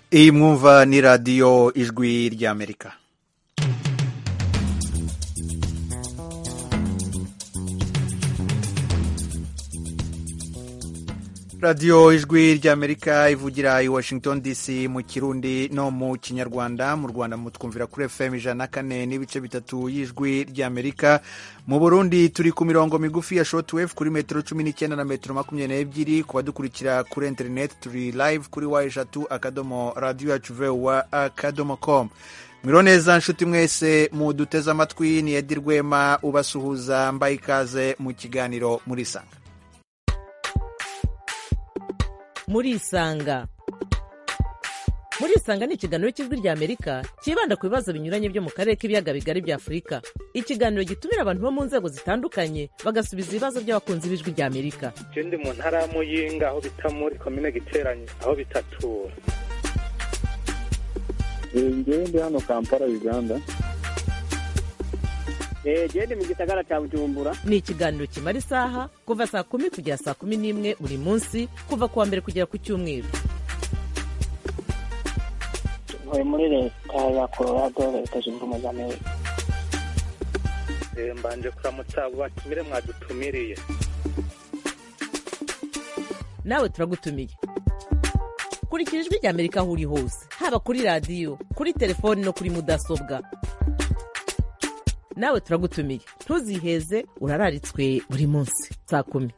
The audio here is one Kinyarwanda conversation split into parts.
iyi mwumva ni radiyo ijwi ry'Amerika. radiyo ijwi ry'Amerika ivugira i Washington DC mu Kirundi no mu Kinyarwanda. Mu Rwanda mutwumvira kuri FM 104.3 y'ijwi ry'Amerika. Mu Burundi turi ku mirongo migufi ya shortwave kuri metero 19 na metero 22. Ku badukurikira kuri internet turi live kuri wa3.radio.com. Mwiro neza nshuti mwese muduteze amatwi, ni Edi Rwema ubasuhuza, mbaye ikaze mu kiganiro Murisanga. Murisanga ni ikiganiro cy'ijwi ry'Amerika kibanda ku bibazo binyuranye byo mu karere k'ibiyaga bigari bya Afurika. Ikiganiro gitumira abantu bo mu nzego zitandukanye bagasubiza ibibazo by'abakunzi b'ijwi ry'Amerika. Je ndi mu ntara ya Muyinga aho bita muri komine Giteranye aho bitatura. Ngewe ndi hano Kampala, Uganda. Ndi mu gisagara cya Bujumbura. Ni ikiganiro kimara isaha kuva saa 10 kugera saa 11 buri munsi, kuva kuwa mbere kugera ku cyumweru. Ntuye muri leta ya Colorado, leta zunze ubumwe za Amerika. Mbanje kuramutsa batumire mwadutumiriye. Nawe turagutumiye. Kurikira ijwi ry'Amerika aho uri hose, haba kuri radiyo, kuri telefoni no kuri mudasobwa. Nawe turagutumiye, ntuziheze, urararitswe buri munsi saa 10.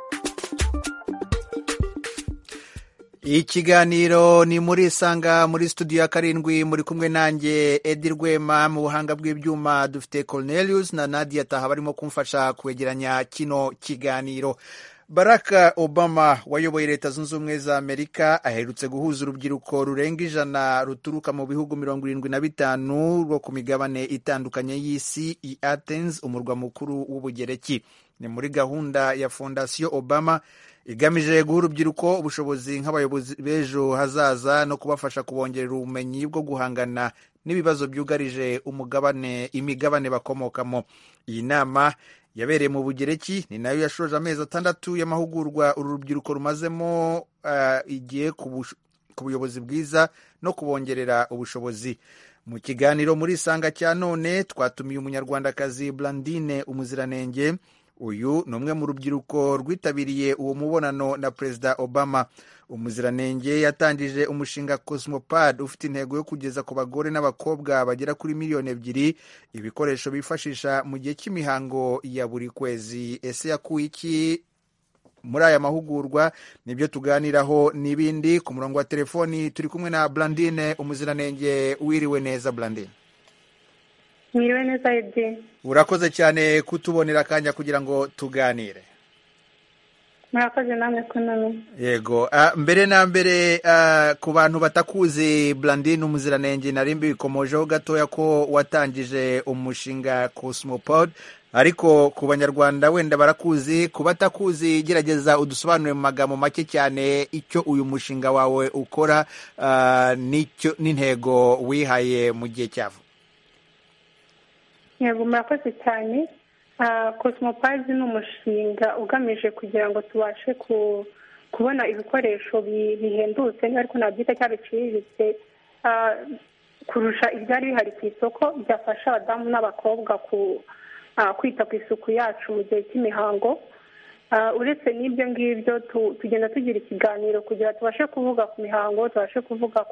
Ikiganiro ni Murisanga, muri studio ya 7 muri kumwe nanjye Edi Rwema. Mu buhanga bw'ibyuma dufite Cornelius na Nadia Taha barimo kumfasha kwegeranya kino kiganiro. Barack Obama wayoboye Leta Zunze Ubumwe za Amerika aherutse guhuza urubyiruko rurenga 100 ruturuka mu bihugu 75 rwo ku migabane itandukanye y'isi i Athens, umurwa mukuru w'Ubugereki. Ni muri gahunda ya Fondation Obama igamije guha urubyiruko ubushobozi nk'abayobozi b'ejo hazaza no kubafasha kubongerera ubumenyi bwo guhangana n'ibibazo byugarije imigabane bakomokamo. Iyi nama yabereye mu Bugereki, ni nayo yashoje amezi 6 y'amahugurwa uru rubyiruko rumazemo igiye ku buyobozi bwiza no kubongerera ubushobozi. Mu kiganiro Murisanga cya none twatumiye umunyarwandakazi Blandine Umuziranenge. Uyu ni umwe mu rubyiruko rwitabiriye uwo mubonano na Perezida Obama. Umuziranenge yatangije umushinga Cosmopad ufite intego yo kugeza ku bagore n'abakobwa bagera kuri 2 miliyoni ibikoresho bifashisha mu gihe cy'imihango ya buri kwezi. Ese yakuye iki muri aya mahugurwa? Nibyo tuganiraho n'ibindi. Ku murongo wa telefoni turi kumwe na Blandine Umuziranenge. Wiriwe neza Blandine? Mwiriwe neza Edi. Urakoze cyane kutubonera akanya kugira ngo tuganire. Murakoze namwe kunamwe. Yego, mbere na mbere ku bantu batakuzi Blandine Umuziranenge, narimbi bikomojeho gatoya ko watangije umushinga Cosmopod, ariko ku banyarwanda wenda barakuzi. Ku batakuzi gerageza udusobanurire mu magambo make cyane icyo uyu mushinga wawe ukora n'icyo n'intego wihaye mu gihe cyavo. Yego, murakoze cyane. Cosmopad ni umushinga ugamije kugira ngo tubashe kubona ibikoresho bihendutse ariko nabyita cyabiciriritse kurusha ibyari bihari ku isoko, byafasha abadamu n'abakobwa kwita ku isuku yacu mu gihe cy'imihango. Uretse n'ibyo ngibyo tugenda tugira ikiganiro kugira tubashe kuvuga ku mihango, tubashe kuvuga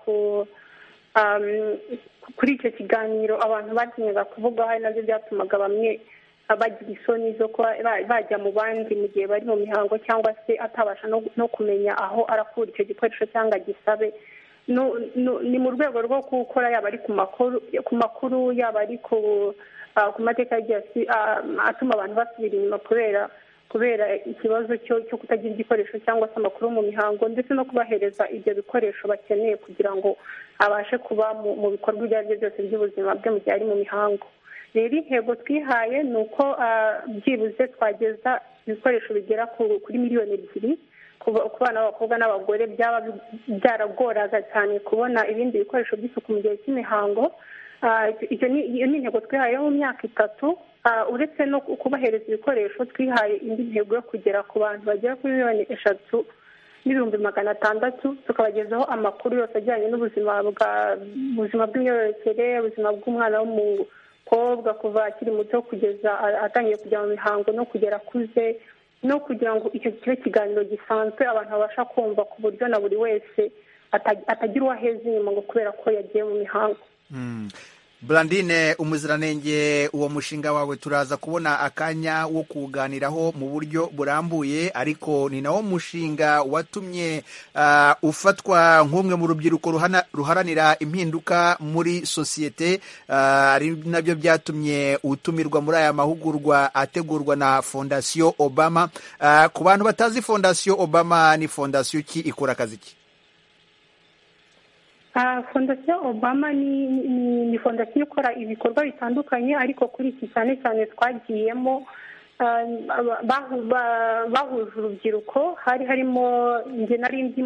kuri icyo kiganiro abantu batinyaga kuvuga, hari nabyo byatumaga bamwe bagira isoni zo kuba bajya mu bandi mu gihe bari mu mihango, cyangwa se atabasha no kumenya aho arakura icyo gikoresho cyangwa gisabe. Ni mu rwego rwo gukora yaba ari ku makuru yaba ari ku mateka atuma abantu basubira inyuma kubera ikibazo cyo kutagira igikoresho cyangwa se amakuru mu mihango, ndetse no kubahereza ibyo bikoresho bakeneye kugira ngo abashe kuba mu bikorwa ibyo ari byo byose by'ubuzima bwe mu gihe ari mu mihango. Rero intego twihaye ni uko byibuze twageza ibikoresho bigera kuri 2 miliyoni ku bana b'abakobwa n'abagore byaba byaragoraga cyane kubona ibindi bikoresho by'isuku mu gihe cy'imihango. Iyo ni intego twihaye mu myaka 3. Uretse no kubahereza ibikoresho, twihaye indi ntego yo kugera ku bantu bagera kuri 3 600 tukabagezaho amakuru yose ajyanye n'ubuzima bw'imyororokere, ubuzima bw'umwana w'umukobwa kuva akiri muto kugeza atangiye kujya mu mihango no kugera akuze, no kugira ngo icyo kibe ikiganiro gisanzwe abantu babasha kumva ku buryo na buri wese atagira uwo aheza inyuma ngo kubera ko yagiye mu mihango. Blandine Umuziranenge, uwo mushinga wawe turaza kubona akanya wo kuganiraho mu buryo burambuye, ariko ni nawo mushinga watumye ufatwa nk'umwe mu rubyiruko ruharanira impinduka muri sosiyete, ari nabyo byatumye utumirwa muri aya mahugurwa ategurwa na Fondation Obama. Ku bantu batazi Fondation Obama, ni fondasiyo ki, ikora akazi ki? Fondation Obama ni fondasiyo ikora ibikorwa bitandukanye, ariko kuri iki cyane cyane twagiyemo bahuje urubyiruko. hari harimo njye nari ndi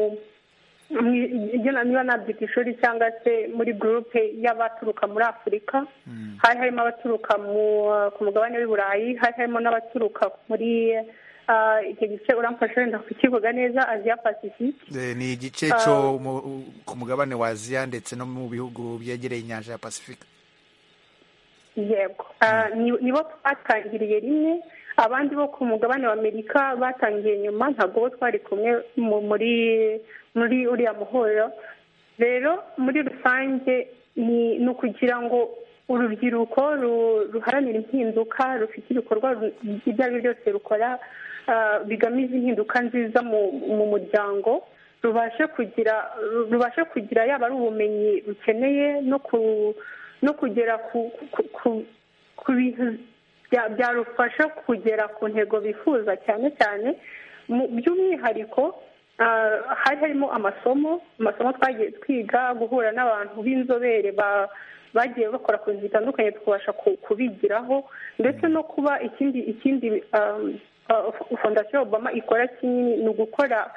niba nabyita ishuri cyangwa se muri gurupe y'abaturuka muri Afurika, hari harimo abaturuka ku mugabane w'i Burayi, hari harimo n'abaturuka muri icyo gice uramfasha wenda kukivuga neza, Asia Pacific. Ni igice cyo ku mugabane wa Asia ndetse no mu bihugu byegereye inyanja ya Pacific. Yego, nibo twatangiriye rimwe, abandi bo ku mugabane wa Amerika batangiye nyuma, ntabwo bo twari kumwe muri uriya muhuro. Rero muri rusange ni ukugira ngo urubyiruko ruharanira impinduka, rufite ibikorwa ibyo ari byo byose rukora bigamije impinduka nziza mu muryango, rubashe kugira yaba ari ubumenyi rukeneye no kugera ku bintu byarufasha kugera ku ntego bifuza, cyane cyane by'umwihariko hari harimo amasomo twagiye twiga, guhura n'abantu b'inzobere bagiye bakora ku bintu bitandukanye tukabasha kubigiraho, ndetse no kuba ikindi Fondation Obama ikora kinini ni ugukora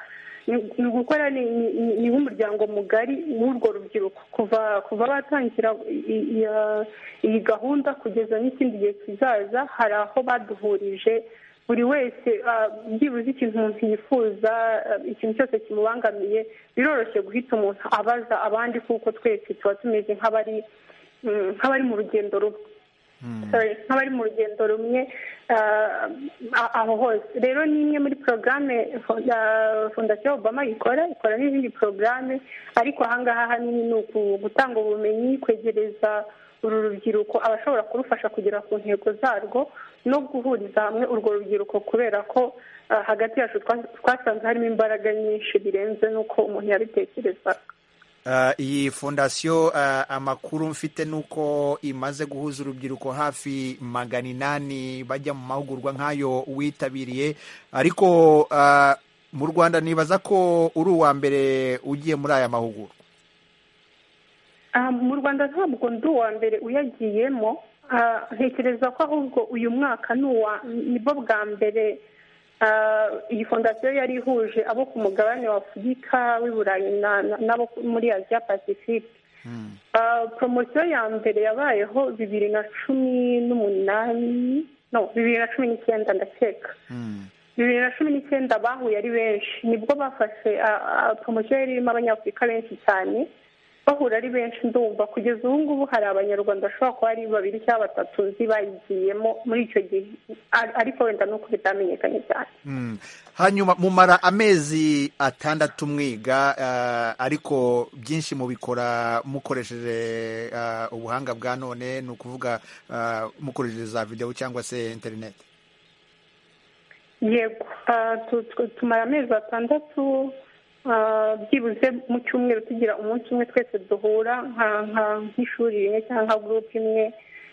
ni nk'umuryango mugari w'urwo rubyiruko kuva batangira iyi gahunda kugeza n'ikindi gihe kizaza. Hari aho baduhurije, buri wese byibuze ikintu umuntu yifuza, ikintu cyose kimubangamiye, biroroshye guhita umuntu abaza abandi, kuko twese tuba tumeze nk'abari mu rugendo rumwe. nk'abari mu rugendo rumwe aho hose. Rero ni imwe muri porogaramu Fondation Obama ikora n'izindi porogaramu, ariko ahangaha hanini ni gutanga ubumenyi, kwegereza uru rubyiruko abashobora kurufasha kugera ku ntego zarwo, no guhuriza hamwe urwo rubyiruko, kubera ko hagati yacu twasanze harimo imbaraga nyinshi birenze n'uko umuntu yabitekerezaga. Iyi fondasiyo amakuru mfite nuko imaze guhuza urubyiruko hafi 800 bajya mu mahugurwa nk'ayo witabiriye, ariko mu Rwanda nibaza ko uri uwa mbere ugiye muri aya mahugurwa. Mu Rwanda ntabwo ndi uwa mbere uyagiyemo, ntekereza ko ahubwo uyu mwaka nibwo bwa mbere iyi fondasiyo yari ihuje abo ku mugabane wa Afurika, w'i Burayi n'abo muri Asia Pacific. Promosiyo ya mbere yabayeho 2019 ndakeka. 2019 bahuye ari benshi, nibwo bafashe promosiyo yari irimo abanyafurika benshi cyane, bahura ari benshi. Ndumva kugeza ubu ngubu hari abanyarwanda bashobora kuba ari 2 cyangwa 3 nzi bayigiyemo muri icyo gihe, ariko wenda nuko bitamenyekanye cyane. Hanyuma mumara amezi 6 mwiga, ariko byinshi mubikora mukoresheje ubuhanga bwa none, ni ukuvuga mukoresheje za video cyangwa se internet. Yego, tumara amezi 6 byibuze mu cyumweru tugira umunsi umwe twese duhura nk'ishuri rimwe cyangwa nka gurupe imwe,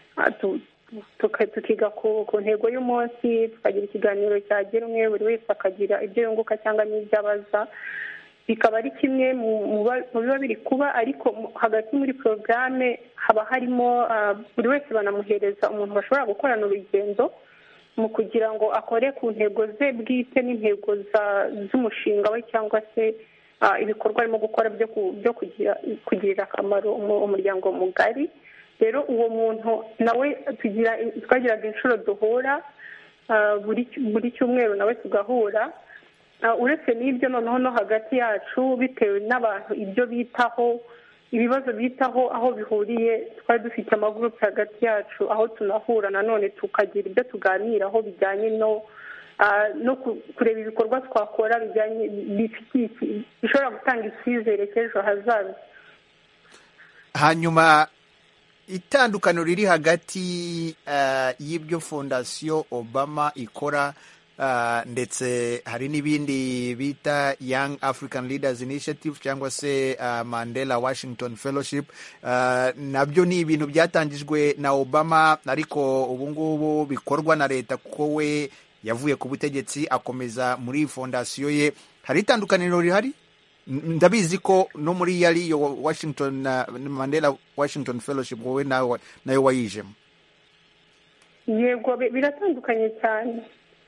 tukiga ku ntego y'umunsi, tukagira ikiganiro cyagenwe, buri wese akagira ibyo yunguka cyangwa n'ibyo abaza. Bikaba ari kimwe mu biba biri kuba, ariko hagati muri porogaramu haba harimo buri wese banamuhereza umuntu bashobora gukorana urugendo mu kugira ngo akore ku ntego ze bwite n'intego z'umushinga we, cyangwa se ibikorwa arimo gukora byo kugirira akamaro umuryango mugari. Rero uwo muntu nawe twagiraga inshuro duhura, buri cyumweru nawe tugahura, uretse n'ibyo noneho no hagati yacu bitewe n'abantu ibyo bitaho ibibazo bitaho aho bihuriye twari dufite amagurupe hagati yacu aho tunahura nanone tukagira ibyo tuganiraho bijyanye no kureba ibikorwa twakora bijyanye bishobora gutanga icyizere cy'ejo hazaza. Hanyuma itandukaniro riri hagati y'ibyo fondasiyo Obama ikora ndetse hari n'ibindi bita Young African Leaders Initiative cyangwa se Mandela Washington Fellowship, nabyo ni ibintu byatangijwe na Obama ariko ubu ngubu bikorwa na leta kuko we yavuye ku butegetsi akomeza muri fondasiyo ye. Hari itandukaniro rihari? Ndabizi ko no muri yari yo Washington Mandela Washington Fellowship wowe nayo wayijemo. Yego, biratandukanye cyane.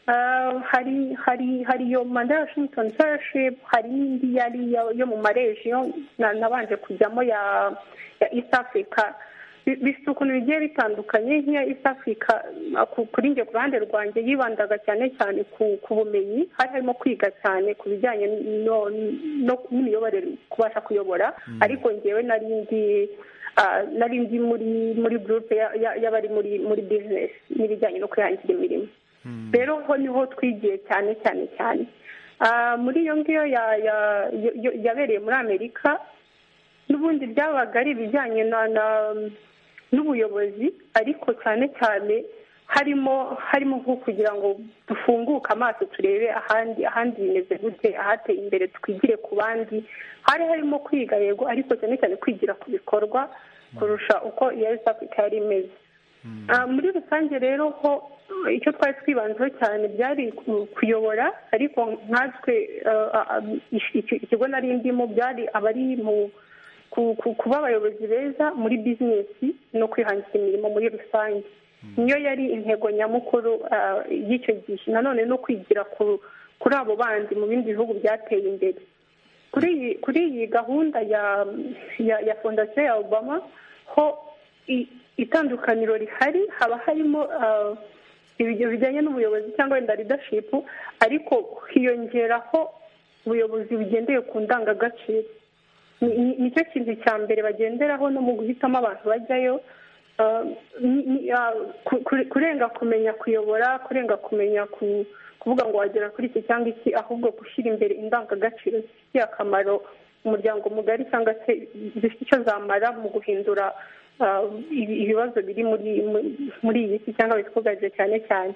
hari iyo Mandela Washington Fellowship, hari n'indi yari yo mu maregiyo nabanje kujyamo ya East Africa. Bifite ukuntu bigiye bitandukanye. nk'iya East Africa kuri njye ku ruhande rwanjye yibandaga cyane cyane ku bumenyi, hari harimo kwiga cyane ku bijyanye n'imiyoborere, kubasha kuyobora, ariko ngewe nari ndi muri groupe y'abari muri business n'ibijyanye no kwihangira imirimo. Rero ho niho twigiye cyane cyane cyane muri iyo ngiyo yabereye muri Amerika. N'ubundi byabaga ari ibijyanye n'ubuyobozi, ariko cyane cyane harimo nko kugira ngo dufunguke amaso turebe ahandi bimeze gute, ahateye imbere twigire ku bandi. Hari harimo kwiga yego, ariko cyane cyane kwigira ku bikorwa kurusha uko iya East Africa yari imeze. Muri rusange rero ho icyo twari twibanzeho cyane byari kuyobora, ariko nkatwe ikigo nari ndimo byari abari mu kuba abayobozi beza muri bizinesi no kwihangira imirimo muri rusange. Niyo yari intego nyamukuru y'icyo gihe. Nanone no kwigira kuri abo bandi mu bindi bihugu byateye imbere. Kuri iyi gahunda ya fondasiyo ya Obama ho itandukaniro rihari, haba harimo ibyo bijyanye n'ubuyobozi cyangwa wenda leadership, ariko hiyongeraho ubuyobozi bugendeye ku ndangagaciro. Nicyo kintu cya mbere bagenderaho no mu guhitamo abantu bajyayo, kurenga kumenya kuyobora, kurenga kumenya kuvuga ngo wagera kuri iki cyangwa iki, ahubwo gushyira imbere indangagaciro zifitiye akamaro umuryango mugari cyangwa se zifite icyo zamara mu guhindura ibibazo biri muri iyi si cyangwa bitwugarije cyane cyane.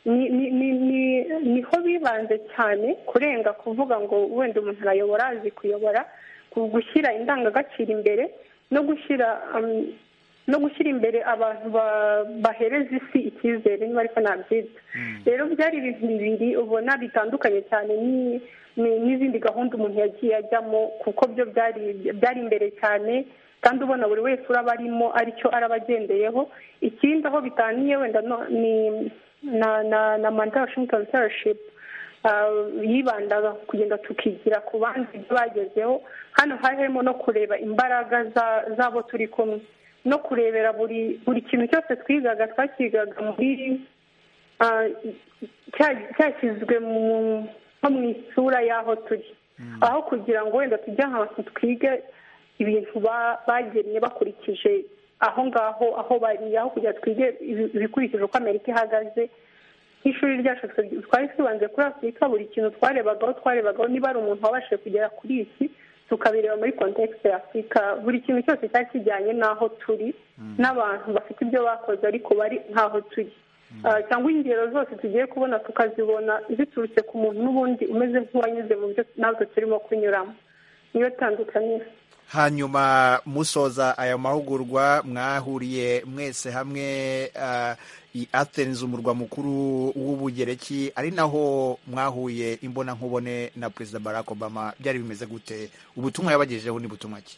Niho bibanze cyane, kurenga kuvuga ngo wenda umuntu arayobora, azi kuyobora, gushyira indangagaciro imbere no gushyira imbere abantu bahereza isi icyizere, niba ariko nabyita. Rero byari ibintu bibiri ubona bitandukanye cyane n'izindi gahunda umuntu yagiye ajyamo, kuko byo byari imbere cyane, kandi ubona buri wese uraba arimo aricyo araba agendeyeho. Ikindi aho bitaniye wenda ni na Mandela Washington Fellowship yibandaga kugenda tukigira ku bandi ibyo bagezeho. Hano hari harimo no kureba imbaraga zabo turi kumwe, no kurebera buri kintu cyose twakigaga muri cyashyizwe nko mu isura y'aho turi, aho kugira ngo wenda tujye ahantu twige ibintu bagennye bakurikije aho ngaho aho bari, aho kugira twige ibikurikije uko Amerika ihagaze. Nk'ishuri ryacu twari twibanze kuri Afurika, buri kintu twarebagaho niba ari umuntu wabashije kugera kuri iki, tukabireba muri kontekste ya Afurika. Buri kintu cyose cyari kijyanye n'aho turi n'abantu bafite ibyo bakoze ariko bari nk'aho turi, cyangwa ingero zose tugiye kubona tukazibona ziturutse ku muntu n'ubundi umeze nk'uwanyuze mu byo natwe turimo kunyuramo. Niyo tandukaniro. Hanyuma musoza aya mahugurwa mwahuriye mwese hamwe i Athens, umurwa mukuru w'Ubugereki, ari naho mwahuye imbona nkubone na Perezida Barack Obama. Byari bimeze gute? Ubutumwa yabagejejeho ni butumwa ki?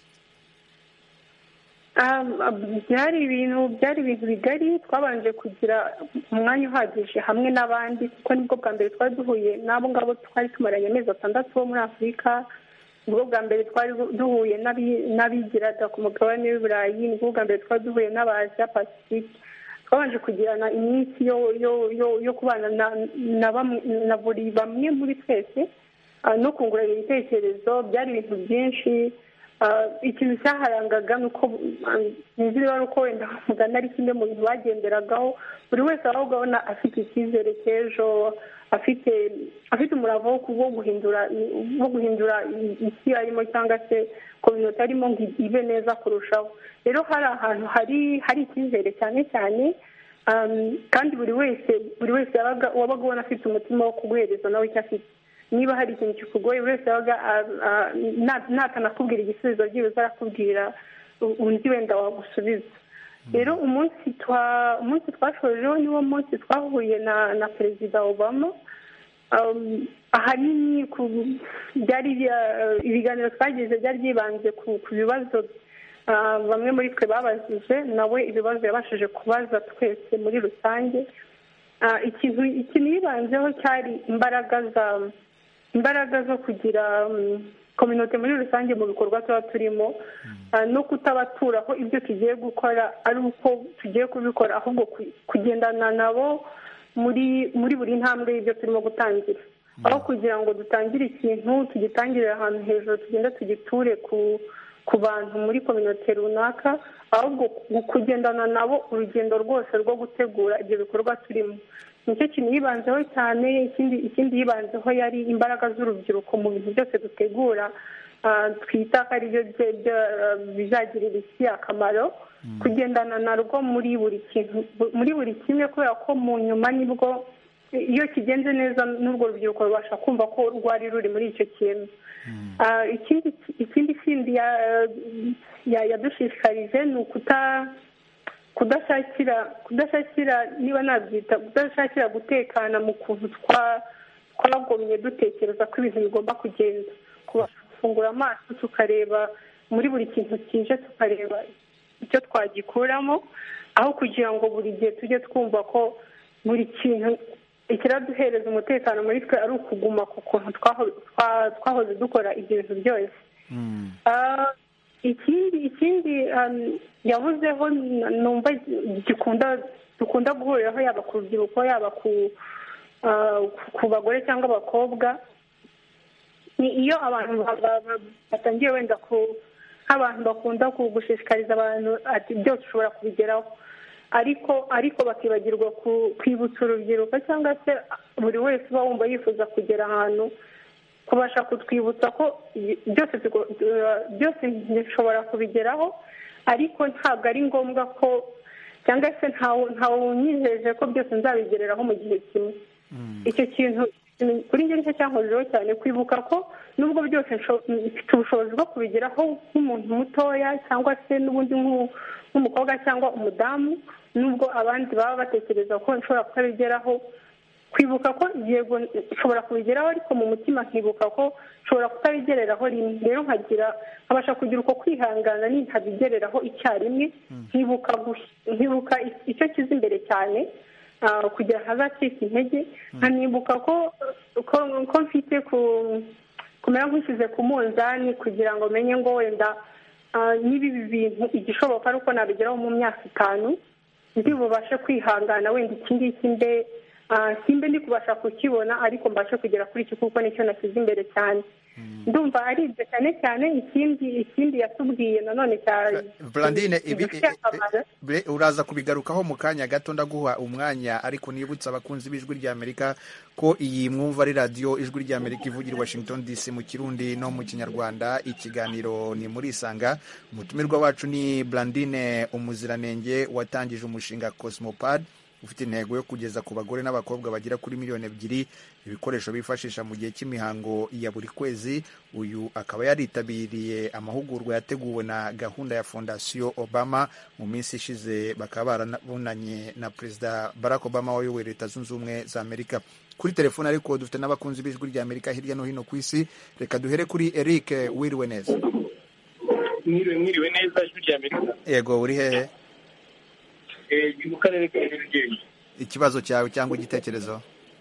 Byari ibintu bigari. Twabanje kugira umwanya uhagije hamwe n'abandi, kuko nibwo bwa mbere twari duhuye n'abo ngabo twari tumaranye amezi 6 bo muri Afurika. Nibwo bwa mbere twari duhuye n'abigiraga ku mugabane w'Iburayi. Nibwo bwa mbere twari duhuye n'Abaziya Pacifique. Twabanje kugirana iminsi yo kubana na buri bamwe muri twese, no kungurana ibitekerezo. Byari ibintu byinshi. Ikintu cyaharangaga ni uko niba ari uko wenda mugana ari kimwe mu bintu bagenderagaho, buri wese abaho ubona afite icyizere cy'ejo, afite umurava wo guhindura isi arimo cyangwa se kominote arimo ngo ibe neza kurushaho. Rero hari ahantu hari icyizere cyane cyane, kandi buri wese wabaga ubona afite umutima wo kuguhereza nawe icyo afite. Niba hari ikintu kikugoye buri wese wabaga natanakubwira igisubizo byibuze arakubwira undi wenda wagusubiza. Rero umunsi twashojeho niwo munsi twahuye na Perezida Obama. Ahanini ibiganiro twagize byari byibanze ku bibazo bamwe muri twe babajije, nawe ibibazo yabashije kubaza twese muri rusange. Ikintu yibanzeho cyari imbaraga zo kugira kominote muri rusange mu bikorwa tuba turimo, no kutabaturaho ibyo tugiye gukora ari uko tugiye kubikora, ahubwo kugendana nabo muri buri ntambwe y'ibyo turimo gutangira, aho kugira ngo dutangire ikintu tugitangirire ahantu hejuru tugenda tugiture ku bantu muri kominote runaka, ahubwo kugendana nabo urugendo rwose rwo gutegura ibyo bikorwa turimo. Nicyo kintu yibanzeho cyane. Ikindi yibanzeho yari imbaraga z'urubyiruko mu bintu byose dutegura, twita ko ari byo bizagirira isi akamaro, kugendana narwo muri buri kimwe, kubera ko mu nyuma nibwo iyo kigenze neza n'urwo rubyiruko rubasha kumva ko rwari ruri muri icyo kintu. Ikindi yadushishikarije ni kudashakira niba nabyita kudashakira gutekana mu kuntu twagomye dutekereza ko ibintu bigomba kugenda, gufungura amaso tukareba muri buri kintu kije, tukareba icyo twagikuramo, aho kugira ngo buri gihe tujye twumva ko buri kintu ikiraduhereza umutekano muri twe ari ukuguma ku kuntu twahoze dukora ibyo bintu byose. Ikindi yavuzeho numva dukunda guhuriraho, yaba ku rubyiruko yaba ku bagore cyangwa abakobwa, ni iyo abantu batangiye wenda nk'abantu bakunda gushishikariza abantu ati byose ushobora kubigeraho, ariko bakibagirwa kwibutsa urubyiruko cyangwa se buri wese uba wumva yifuza kugera ahantu, kubasha kutwibutsa ko byose bishobora kubigeraho, ariko ntabwo ari ngombwa ko cyangwa se ntawe unyijeje ko byose nzabigereraho mu gihe kimwe. Icyo kintu kuri njye nicyo cyankozeho cyane, kwibuka ko nubwo byose mfite ubushobozi bwo kubigeraho nk'umuntu mutoya cyangwa se n'ubundi nk'umukobwa cyangwa umudamu, nubwo abandi baba batekereza ko nshobora kutabigeraho, kwibuka ko yego nshobora kubigeraho, ariko mu mutima nkibuka ko nshobora kutabigereraho rimwe. Rero nkabasha kugira uko kwihangana nintabigereraho icyarimwe, nkibuka icyo kiza imbere cyane kugira ngo hazacike intege, nkanibuka ko mfite kumera nk'ushyize ku munzani kugira ngo menye ngo wenda niba ibi bintu igishoboka ari uko nabigeraho mu myaka 5, ndi bubashe kwihangana wenda iki ngiki simbe ndi kubasha kukibona, ariko mbashe kugera kuri iki kuko nicyo nashyize imbere cyane. Ndumva ari ibyo cyane cyane. Ikindi yatubwiye nanone cyane Blandine, uraza kubigarukaho mu kanya gato, ndaguha umwanya, ariko nibutsa abakunzi b'Ijwi ry'Amerika ko iyi mwumva ari radiyo Ijwi ry'Amerika ivugira Washington DC mu Kirundi no mu Kinyarwanda. Ikiganiro ni muri Isanga. Umutumirwa wacu ni Blandine Umuziranenge watangije umushinga Cosmopad ufite intego yo kugeza ku bagore n'abakobwa bagera kuri 2 miliyoni ibikoresho bifashisha mu gihe cy'imihango ya buri kwezi. Uyu akaba yaritabiriye amahugurwa yateguwe na gahunda ya Fondation Obama mu minsi ishize, bakaba barabonanye na Perezida Barack Obama wayoboye Leta Zunze Ubumwe za Amerika. Kuri telefone ariko dufite n'abakunzi b'Ijwi ry'Amerika hirya no hino ku isi. Reka duhere kuri Eric. Wiriwe neza? Mwiriwe neza Ijwi ry'Amerika. Yego, uri hehe? Mu karere ka Nyarugenge. Ikibazo cyawe cyangwa igitekerezo?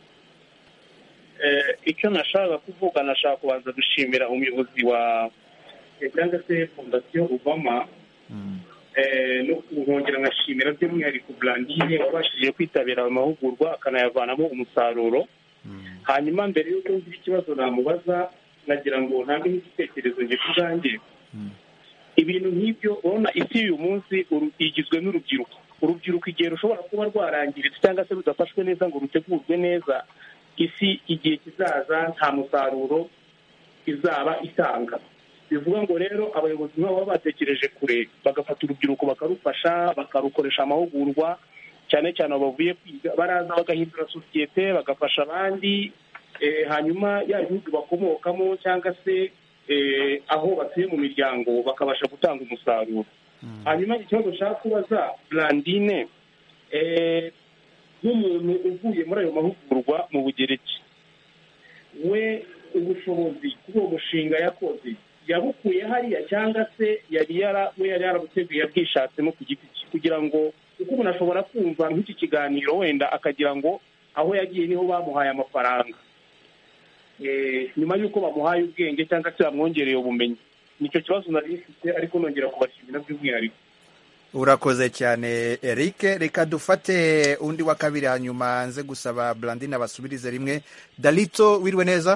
Icyo nashaka kuvuga, nashaka kubanza gushimira umuyobozi wa cyangwa se Fondation Obama, no kongera ngashimira by'umwihariko Blandine wabashije kwitabira amahugurwa akanayavanamo umusaruro. hanyuma mbere y'uko ngira ikibazo namubaza nagira ngo ntange n'igitekerezo njye kubwanjye. Ibintu nk'ibyo urabona isi y'uyu munsi igizwe n'urubyiruko igihe rushobora kuba rwarangiritse cyangwa se rudafashwe neza ngo rutegurwe neza, isi igihe kizaza nta musaruro izaba itanga. Bivuga ngo rero abayobozi nk'abo baba batekereje kure bagafata urubyiruko bakarufasha bakarukoresha amahugurwa, cyane cyane abo bavuye kwiga baraza bagahindura sosiyete bagafasha abandi, hanyuma ya bihugu bakomokamo cyangwa se aho batuye mu miryango bakabasha gutanga umusaruro. Hanyuma ikibazo nshaka kubaza Blandine, nk'umuntu uvuye muri ayo mahugurwa mu Bugereki, we ubushobozi kuri uwo mushinga yakoze yabukuye hariya cyangwa se yari yarabuteguye yabwishatsemo ku giti cye, kugira ngo kuko umuntu ashobora kumva nk'iki kiganiro wenda akagira ngo aho yagiye niho bamuhaye amafaranga nyuma y'uko bamuhaye ubwenge cyangwa se bamwongereye ubumenyi. Nicyo kibazo nari mfite, ariko nongera kubashimira by'umwihariko. Urakoze cyane Eric. Reka dufate undi wa kabiri hanyuma nze gusaba Blandine abasubirize rimwe. Dalito, wiriwe neza?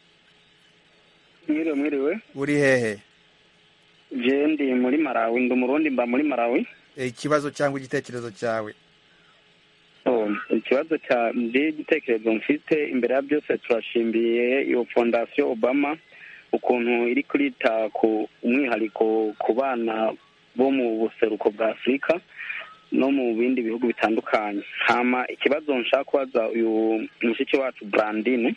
Mwiriwe. Uri hehe? Je ndi muri Malawi, ndi Umurundi, mba muri Malawi. Ikibazo cyangwa igitekerezo cyawe? Ikibazo cya igitekerezo mfite, imbere ya byose turashimbiye iyo Fondation Obama ukuntu iri kurita ku umwihariko ku bana bo mu buseruko bwa Afurika no mu bindi bihugu bitandukanye. Hama ikibazo nshaka kubaza uyu mushiki wacu Blandine.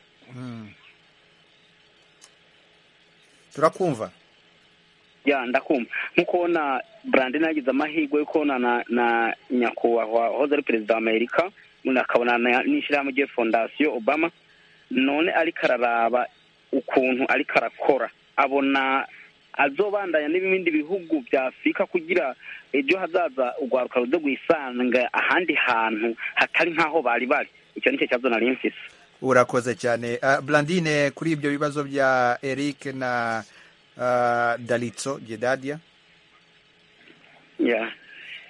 Turakumva? Ya, ndakumva. Nkuko na Blandine yagize amahirwe yo kubonana na nyakubahwa hoze ari perezida wa Amerika, akabonana n'ishyirahamwe rya Fondation Obama, none ariko araraba ukuntu ariko arakora, abona azobandanya n'ibindi bihugu bya Afurika kugira ejo hazaza urwaruka ruze gwisanga ahandi hantu hatari nk'aho bari bari. Icyo nicyo kibazo nari mfise. Urakoze cyane. Blandine, kuri ibyo bibazo bya Eric na Dalitso Gedadia? Yeah.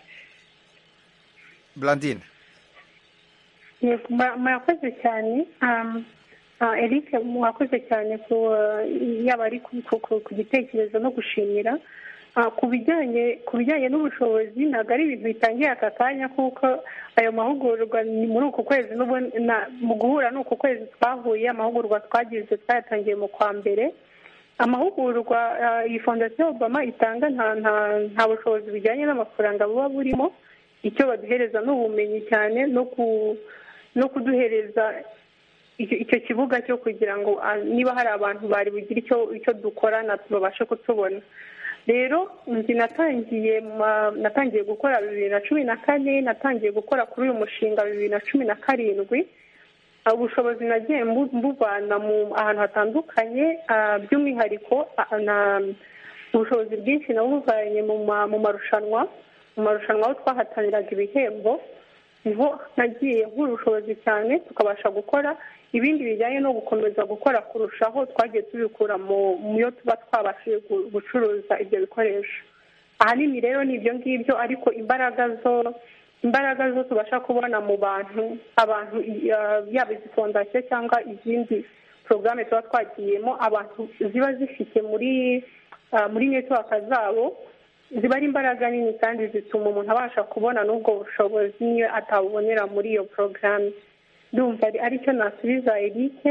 Blandine. Murakoze cyane. Eric, mwakoze cyane ku yaba ari ku gitekerezo no gushimira. Ku bijyanye n'ubushobozi ntabwo ari ibintu bitangiye aka kanya, kuko ayo mahugurwa ni muri uku kwezi, mu guhura n'uku kwezi twahuye, amahugurwa twagize twayatangiye mu kwa mbere. Amahugurwa iyi Fondation Obama itanga nta bushobozi bijyanye n'amafaranga buba burimo. Icyo baduhereza ni ubumenyi cyane no kuduhereza icyo kibuga cyo kugira ngo niba hari abantu bari bugire icyo dukorana babashe kutubona. Rero natangiye gukora 2014, natangiye gukora kuri uyu mushinga 2017. Ubushobozi nagiye mbuvana ahantu hatandukanye, by'umwihariko ubushobozi bwinshi nabuvanye mu marushanwa aho twahataniraga ibihembo. Niho nagiye nkura ubushobozi cyane, tukabasha gukora ibindi bijyanye no gukomeza gukora kurushaho. Twagiye tubikura mu yo tuba twabashije gucuruza ibyo bikoresho. Ahanini rero ni ibyo ngibyo, ariko imbaraga zo tubasha kubona mu abantu yaba izi fondasiyo cyangwa izindi porogaramu tuba twagiyemo, abantu ziba zifite muri netiwaka zabo, ziba ari imbaraga nini kandi zituma umuntu abasha kubona n'ubwo bushobozi niyo atabubonera muri iyo porogaramu. Ndumva aricyo nasubiza Eric.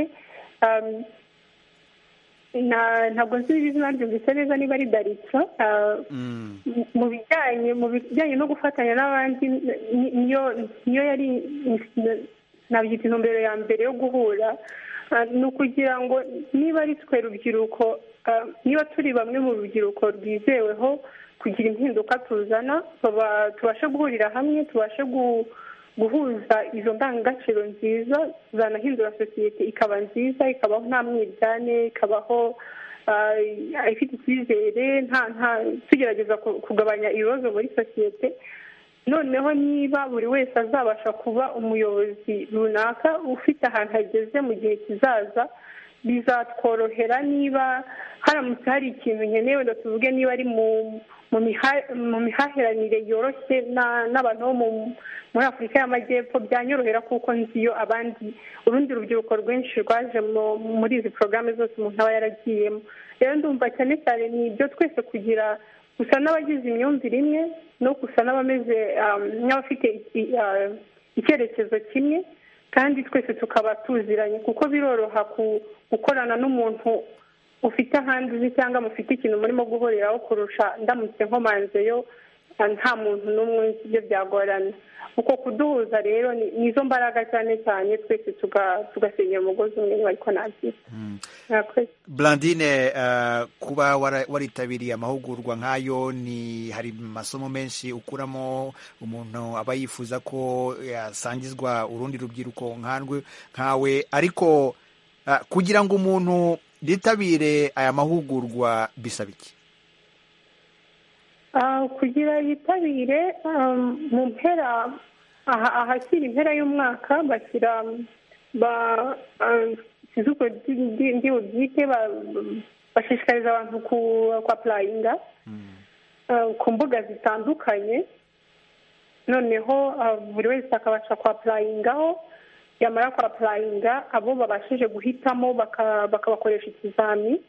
Ntabwo nzi izina ryumvise neza niba ari Dalitso. Mu bijyanye no gufatanya n'abandi, niyo yari nabyita intumbero ya mbere yo guhura, ni ukugira ngo niba ari twe rubyiruko, niba turi bamwe mu rubyiruko rwizeweho kugira impinduka tuzana, tubashe guhurira hamwe, tubashe guhuza izo ndangagaciro nziza zanahindura sosiyete ikaba nziza, ikabaho nta mwiryane, ikabaho ifite icyizere, tugerageza kugabanya ibibazo muri sosiyete. Noneho niba buri wese azabasha kuba umuyobozi runaka ufite ahantu hageze mu gihe kizaza, bizatworohera. Niba haramutse hari ikintu nkeneye, wenda tuvuge niba ari mu mu mihahiranire yoroshye n'abantu bo muri Afurika y'Amajyepfo, byanyorohera kuko nziyo abandi urundi rubyiruko rwinshi rwaje muri izi porogaramu zose umuntu aba yaragiyemo. Rero ndumva cyane cyane ni ibyo twese kugira gusa n'abagize imyumvire imwe no gusa n'abameze n'abafite icyerekezo kimwe, kandi twese tukaba tuziranye, kuko biroroha gukorana n'umuntu ufite ahandi uzi cyangwa mufite ikintu murimo guhuriraho kurusha ndamutse nkomanzeyo nta muntu n'umwe ibyo byagorana. uko kuduhuza rero nizo mbaraga cyane cyane twese tugasenyera umugozi umwe ariko nabyita. Blandine, kuba waritabiriye amahugurwa nk'ayo, hari amasomo menshi ukuramo, umuntu aba yifuza ko yasangizwa urundi rubyiruko nkawe, ariko kugira ngo umuntu yitabire aya mahugurwa bisaba iki? Kugira yitabire mu mpera ahashyira impera y'umwaka bashyira izuba ry'ububyike bashishikariza abantu kwapurayinga ku mbuga zitandukanye, noneho buri wese akabasha kwapurayingaho, yamara kwapurayinga abo babashije guhitamo bakabakoresha ikizami,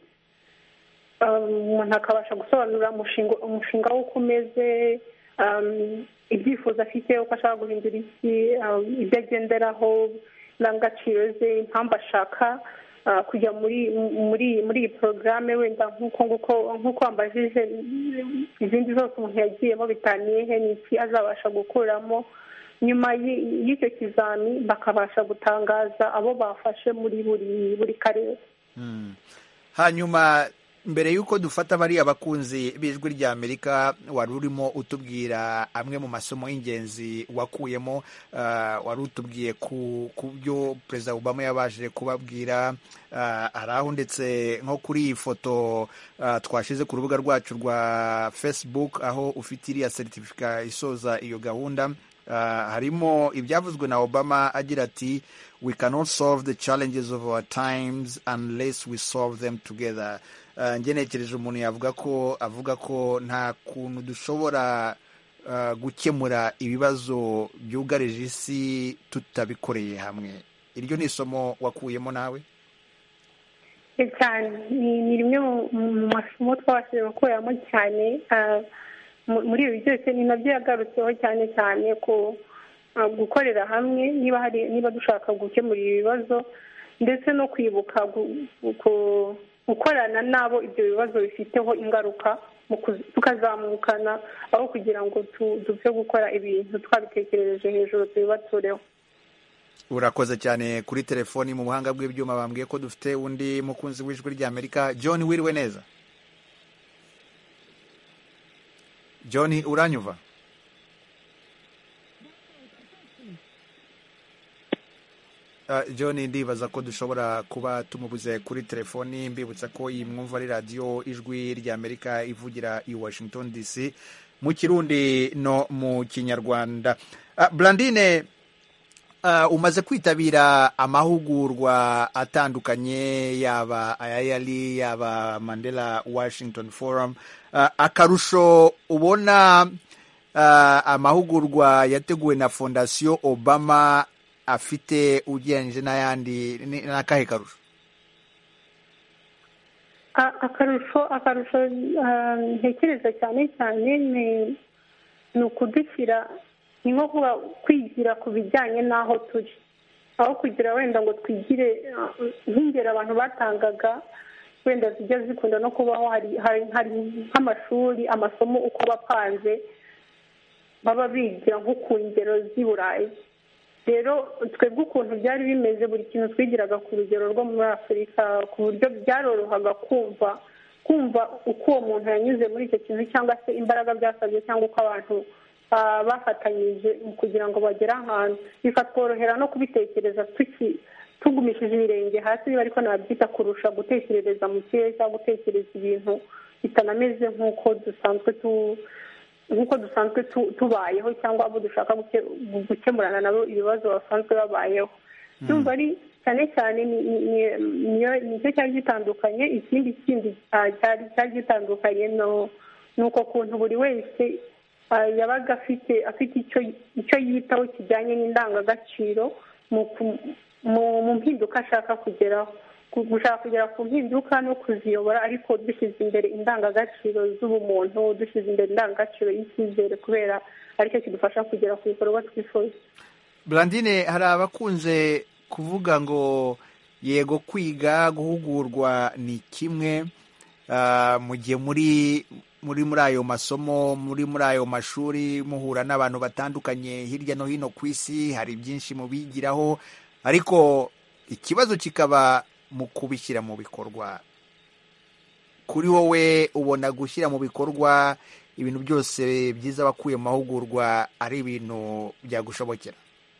umuntu akabasha gusobanura umushinga w'uko umeze, ibyifuzo afite, uko ashaka guhindura isi, ibyo agenderaho, indangagaciro ze, impamvu ashaka kujya muri iyi porogaramu, wenda nk'uko wambajije izindi zose umuntu yagiyemo bitaniye he, ni iki azabasha gukuramo. Nyuma y'icyo kizami bakabasha gutangaza abo bafashe muri buri karere. Hanyuma mbere y'uko dufata bariya abakunzi b'ijwi rya Amerika, wari urimo utubwira amwe mu masomo y'ingenzi wakuyemo, wari utubwiye ku byo Perezida Obama yabashije kubabwira, hari aho ndetse nko kuri iyi foto twashyize ku rubuga rwacu rwa Facebook, aho ufite iriya seritifika isoza iyo gahunda, harimo ibyavuzwe na Obama agira ati we cannot solve the challenges of our times unless we solve them together. Ngenekereje umuntu avuga ko nta kuntu dushobora gukemura ibibazo byugarije isi tutabikoreye hamwe. Iryo ni isomo wakuyemo nawe? Cyane, ni rimwe mu masomo twabashije gukuramo cyane. Muri ibi byose ni nabyo yagarutseho cyane cyane ko gukorera hamwe niba dushaka gukemura ibibazo, ndetse no kwibuka gukorana n'abo ibyo bibazo bifiteho ingaruka, tukazamukana aho kugira ngo dupfe gukora ibintu twabitekerereje hejuru tubibatureho. Urakoze cyane. Kuri telefoni mu buhanga bw'ibyuma bambwiye ko dufite undi mukunzi w'ijwi rya Amerika. John, wiriwe neza? John, uranyumva? John, ndibaza ko dushobora kuba tumubuze kuri telefoni. Mbibutsa ko iyi mwumva ari radiyo ijwi rya Amerika ivugira i Washington DC mu Kirundi no mu Kinyarwanda. Blandine, umaze kwitabira amahugurwa atandukanye, yaba ayayali, yaba Mandela Washington Forum. Akarusho ubona amahugurwa yateguwe na Fondasiyo Obama afite ugereranyije n'ayandi, ni akahe karusho? Akarusho ntekereza cyane cyane ni ukudushyira, ni nko kwigira ku bijyanye n'aho turi, aho kugira wenda ngo twigire nk'ingero abantu batangaga wenda zijya zikunda no kubaho. hari nk'amashuri, amasomo uko bapanze baba bigira nko ku ngero z'i Burayi. Rero twebwe ukuntu byari bimeze, buri kintu twigiraga ku rugero rwo muri Afurika, ku buryo byarorohaga kumva uko uwo muntu yanyuze muri icyo kintu, cyangwa se imbaraga byasabye, cyangwa uko abantu bafatanyije kugira ngo bagere ahantu. Bikatworohera no kubitekereza tugumishije ibirenge hasi, niba ariko nabyita, kurusha gutekerereza mu kirere cyangwa gutekereza ibintu bitanameze nk'uko dusanzwe tubayeho, cyangwa abo dushaka gukemurana nabo ibibazo basanzwe babayeho. Ndumva ari cyane cyane nicyo cyari gitandukanye. Ikindi cyari gitandukanye ni uko kuntu buri wese yabaga afite icyo yitaho kijyanye n'indangagaciro mu mpinduka ashaka kugeraho, gushaka kugera ku mpinduka no kuziyobora, ariko dushyize imbere indangagaciro z'ubumuntu, dushyize imbere indangagaciro y'icyizere, kubera aricyo kidufasha kugera ku bikorwa twifuza. Blandine, hari abakunze kuvuga ngo yego kwiga guhugurwa ni kimwe, mu gihe muri ayo masomo, muri ayo mashuri muhura n'abantu batandukanye hirya no hino ku isi, hari byinshi mubigiraho, ariko ikibazo kikaba mu kubishyira mu bikorwa. Kuri wowe ubona gushyira mu bikorwa ibintu byose byiza bakuye mu mahugurwa ari ibintu byagushobokera?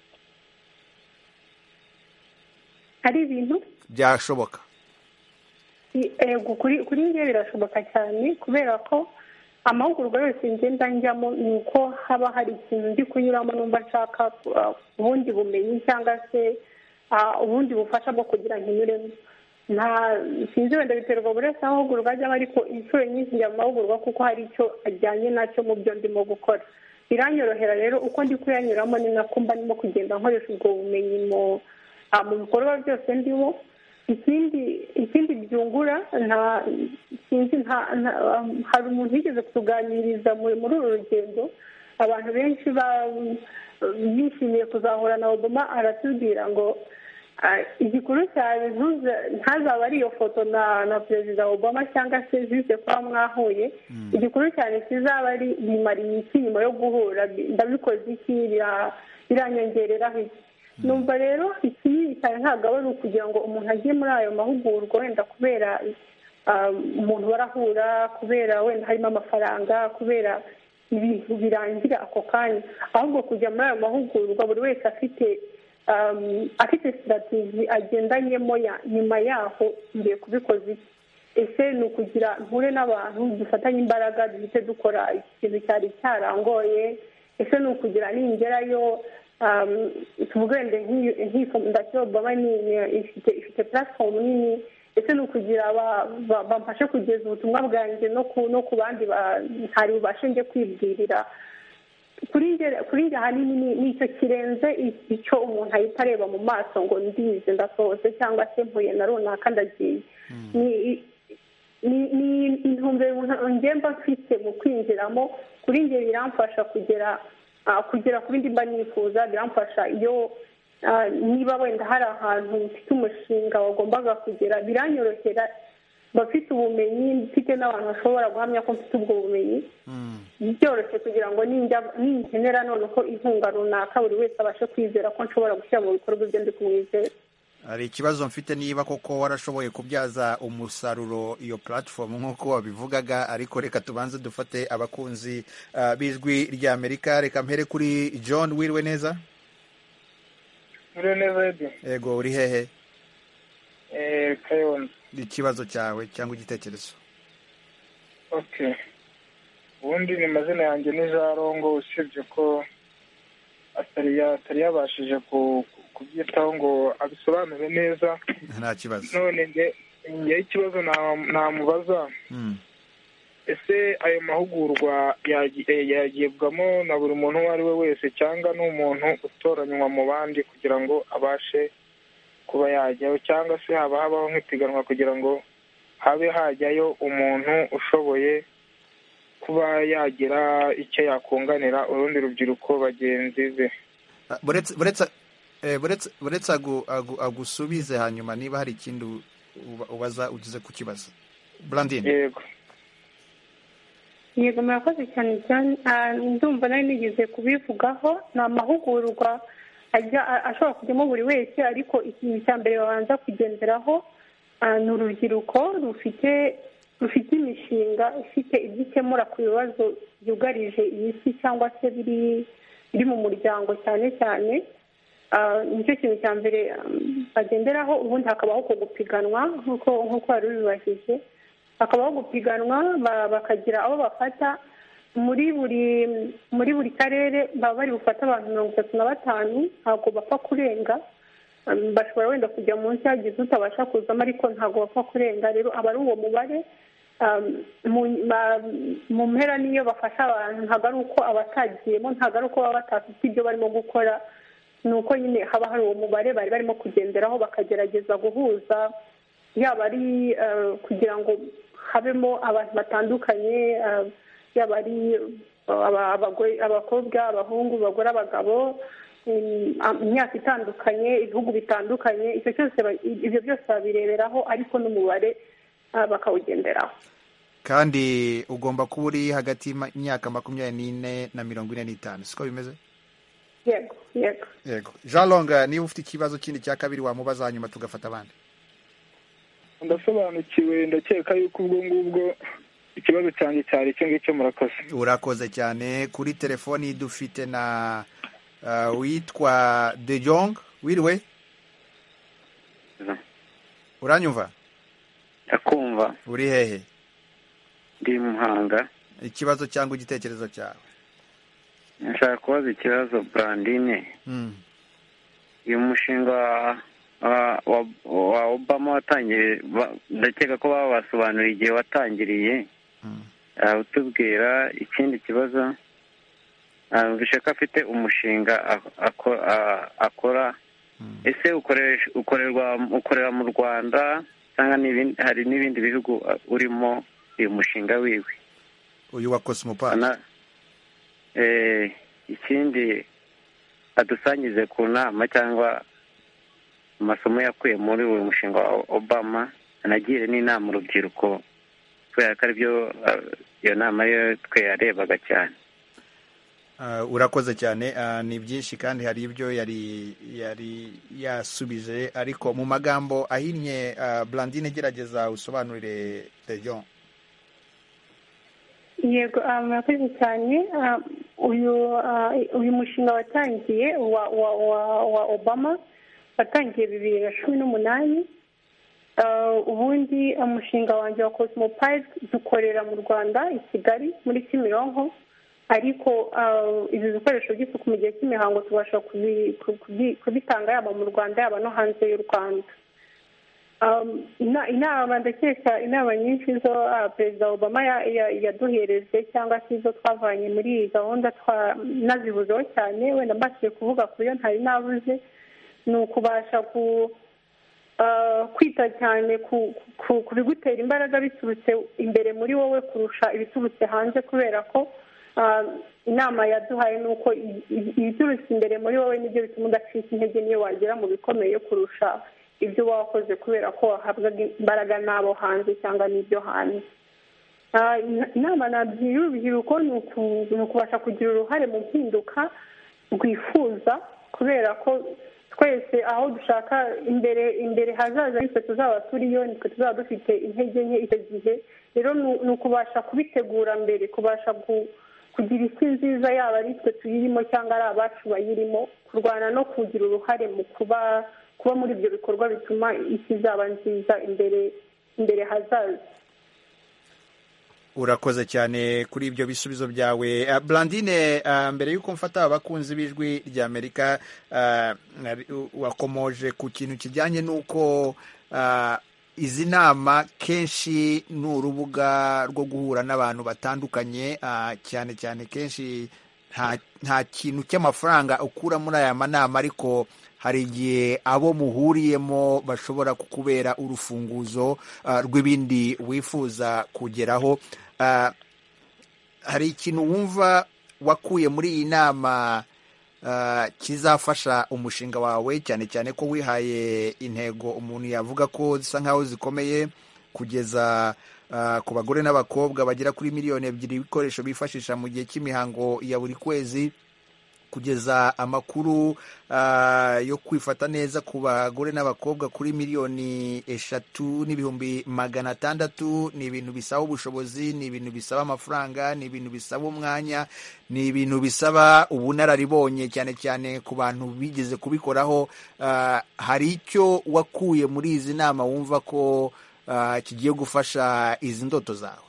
Ari ibintu byashoboka? Yego, kuri njye birashoboka cyane, kubera ko amahugurwa yose ngenda njyamo ni uko haba hari ikintu ndi kunyuramo numva nshaka ubundi bumenyi cyangwa se ubundi bufasha bwo kugira ngo nyuremo. Sinzi wenda biterwa buri wese amahugurwa ajyamo, ariko inshuro nyinshi njya mu mahugurwa kuko hari icyo ajyanye nacyo mu byo ndimo gukora. Biranyorohera rero uko ndi kuyanyuramo ni nako mba ndimo kugenda nkoresha ubwo bumenyi mu bikorwa byose ndimo. Ikindi byungura, hari umuntu wigeze kutuganiriza muri uru rugendo, abantu benshi bishimiye kuzahura na Obama, aratubwira ngo igikuru cyane ntazaba ari iyo foto na perezida Obama cyangwa se jise kuba mwahuye, igikuru cyane kizaba ari bimariye iki nyuma yo guhura, ndabikoze iki, biranyongereraho iki. Numva rero ikinini cyane ntabwo aba ari ukugira ngo umuntu agiye muri ayo mahugurwa wenda kubera umuntu barahura, kubera wenda harimo amafaranga, kubera ibintu birangira ako kanya, ahubwo kujya muri ayo mahugurwa buri wese afite sitrategi agendanyemo nyuma yaho ngiye kubikoza iki. Ese ni ukugira mpure n'abantu dufatanye imbaraga duhite dukora ikintu cyari cyarangoye, ese ni ukugira ningerayo tuvuge wenda nk'iyi fondasiyo Obama ifite platform nini, ese ni ukugira bamfashe kugeza ubutumwa bwanjye no ku bandi ntari bubashe njye kwibwirira. Kuri njye ahanini nicyo kirenze icyo umuntu ahita areba mu maso ngo ndize ndasohotse cyangwa se mpuye na runaka ndagiye. Ni intumbero njye mba mfite mu kwinjiramo. Kuri njye biramfasha kugera ku bindi mba nifuza, biramfasha iyo niba wenda hari ahantu mfite umushinga wagombaga kugera, biranyorohera, bafite ubumenyi, mfite n'abantu bashobora guhamya ko mfite ubwo bumenyi, byoroshye kugira ngo ninkenera noneho inkunga runaka buri wese abashe kwizera ko nshobora gushyira mu bikorwa ibyo ndi kumwizera. Hari ikibazo mfite niba koko warashoboye kubyaza umusaruro iyo platform nk'uko wabivugaga, ariko reka tubanze dufate abakunzi b'ijwi rya Amerika. Reka mpere kuri John. Wiriwe neza? Wiriwe neza Edi. Yego, uri hehe? Kayonza. Ikibazo cyawe cyangwa igitekerezo? Okay, ubundi ni mazina yanjye ni Jarongo, usibye ko atari yabashije kubyitaho ngo abisobanure neza. Nta kibazo. None njye ikibazo namubaza, ese ayo mahugurwa yagibwamo na buri muntu uwo ari we wese, cyangwa ni umuntu utoranywa mu bandi kugira ngo abashe kuba yajyayo, cyangwa se habaho nk'ipiganwa kugira ngo habe hajyayo umuntu ushoboye kuba yagira icyo yakunganira urundi rubyiruko bagenzi be? buretse agusubize hanyuma niba hari ikindi ubaza ugize ku kibazo. Blandine. Yego, murakoze cyane. Ndumva nari nigeze kubivugaho. Ni amahugurwa ashobora kujyamo buri wese, ariko ikintu cya mbere babanza kugenderaho ni urubyiruko rufite imishinga ifite ibyo ikemura ku bibazo byugarije iyi si cyangwa se biri mu muryango cyane cyane. Nicyo kintu cya mbere bagenderaho. Ubundi hakabaho ko gupiganwa nk'uko wari ubibajije, hakabaho gupiganwa, bakagira abo bafata muri buri karere. Baba bari bufate abantu 35, ntabwo bapfa kurenga. Bashobora wenda kujya munsi yagize utabasha kuzamo, ariko ntabwo bapfa kurenga. Rero aba ari uwo mubare mu mpera niyo bafasha abantu ntabwo ari uko abatagiyemo, ntabwo ari uko baba batafite ibyo barimo gukora, ni uko nyine haba hari uwo mubare bari barimo kugenderaho bakagerageza guhuza, yaba ari kugira ngo habemo abantu batandukanye, yaba ari abakobwa, abahungu, abagore, abagabo, imyaka itandukanye, ibihugu bitandukanye, ibyo byose babireberaho ariko n'umubare bakawugenderaho. kandi ugomba kuba uri hagati y'imyaka 24 na 45, siko bimeze? Yego. Jean Longa, niba ufite ikibazo kindi cya kabiri wamubaza hanyuma tugafata abandi. Ndasobanukiwe, ndakeka yuko ubwo ngubwo ikibazo cyanjye cyari icyo ngicyo. Murakoze. Urakoze cyane. Kuri telefoni dufite na witwa De Jong. Wiriwe? Uranyumva? Ndakumva. Uri hehe? Ndi Muhanga. Ikibazo cyangwa igitekerezo cyawe? Nshaka kubaza ikibazo Brandine. Uyu mushinga wa Obama watangiye, ndakeka ko babasobanuriye igihe watangiriye. Utubwira ikindi kibazo, bishaka afite umushinga akora, ese ukorera mu Rwanda cyangwa hari n'ibindi bihugu urimo uyu mushinga wiwe? Uyu wa Cosmopath. Ikindi adusangize ku nama cyangwa amasomo yakuye muri uyu mushinga wa Obama, anagire n'inama urubyiruko, kubera ko aribyo iyo nama yo twe yarebaga cyane. Urakoze cyane. Ni byinshi kandi hari ibyo yari yasubije, ariko mu magambo ahinnye, Blandine gerageza usobanurire De Jong. Yego, murakoze cyane. Uyu mushinga watangiye wa Obama watangiye 2018. Ubundi umushinga wanjye wa Cosmopath dukorera mu Rwanda, i Kigali muri Kimironko, ariko ibi bikoresho by'isuku mu gihe cy'imihango tubasha kubitanga yaba mu Rwanda yaba no hanze y'u Rwanda. Ndakeka inama nyinshi zo Perezida Obama yaduhereje cyangwa se izo twavanye muri iyi gahunda nazibuzeho cyane, wenda mbashije kuvuga ku byo ntari nabuze, ni ukubasha kwita cyane ku bigutera imbaraga biturutse imbere muri wowe kurusha ibiturutse hanze, kubera ko inama yaduhaye ni uko ibiturutse imbere muri wowe nibyo bituma udacika intege niyo wagera mu bikomeye kurusha ibyo wakoze, kubera ko wahabwa imbaraga n'abo hanze cyangwa n'ibyo hanze. Inama nabyira urubyiruko ni ukubasha kugira uruhare mu mpinduka rwifuza, kubera ko twese aho dushaka imbere hazaza nitwe tuzaba turiyo, nitwe tuzaba dufite intege nke icyo gihe. Rero ni ukubasha kubitegura mbere, kubasha kugira isi nziza, yaba ari twe tuyirimo cyangwa ari abacu bayirimo, kurwana no kugira uruhare mu kuba muri ibyo bikorwa bituma isi izaba nziza imbere hazaza. Urakoze cyane kuri ibyo bisubizo byawe. Blandine, mbere y'uko mfata abakunzi b'ijwi rya Amerika, wakomoje ku kintu kijyanye n'uko izi nama kenshi ni urubuga rwo guhura n'abantu batandukanye, cyane cyane kenshi nta kintu cy'amafaranga ukura muri aya manama, ariko hari igihe abo muhuriyemo bashobora kukubera urufunguzo rw'ibindi wifuza kugeraho. Hari ikintu wumva wakuye muri iyi nama kizafasha umushinga wawe, cyane cyane ko wihaye intego umuntu yavuga ko zisa nkaho zikomeye, kugeza ku bagore n'abakobwa bagera kuri 2 miliyoni ibikoresho bifashisha mu gihe cy'imihango ya buri kwezi, kugeza amakuru yo kwifata neza ku bagore n'abakobwa kuri 3,600,600. Ni ibintu bisaba ubushobozi, ni ibintu bisaba amafaranga, ni ibintu bisaba umwanya, ni ibintu bisaba ubunararibonye, cyane cyane ku bantu bigeze kubikoraho. Hari icyo wakuye muri izi nama wumva ko kigiye gufasha izi ndoto zawe?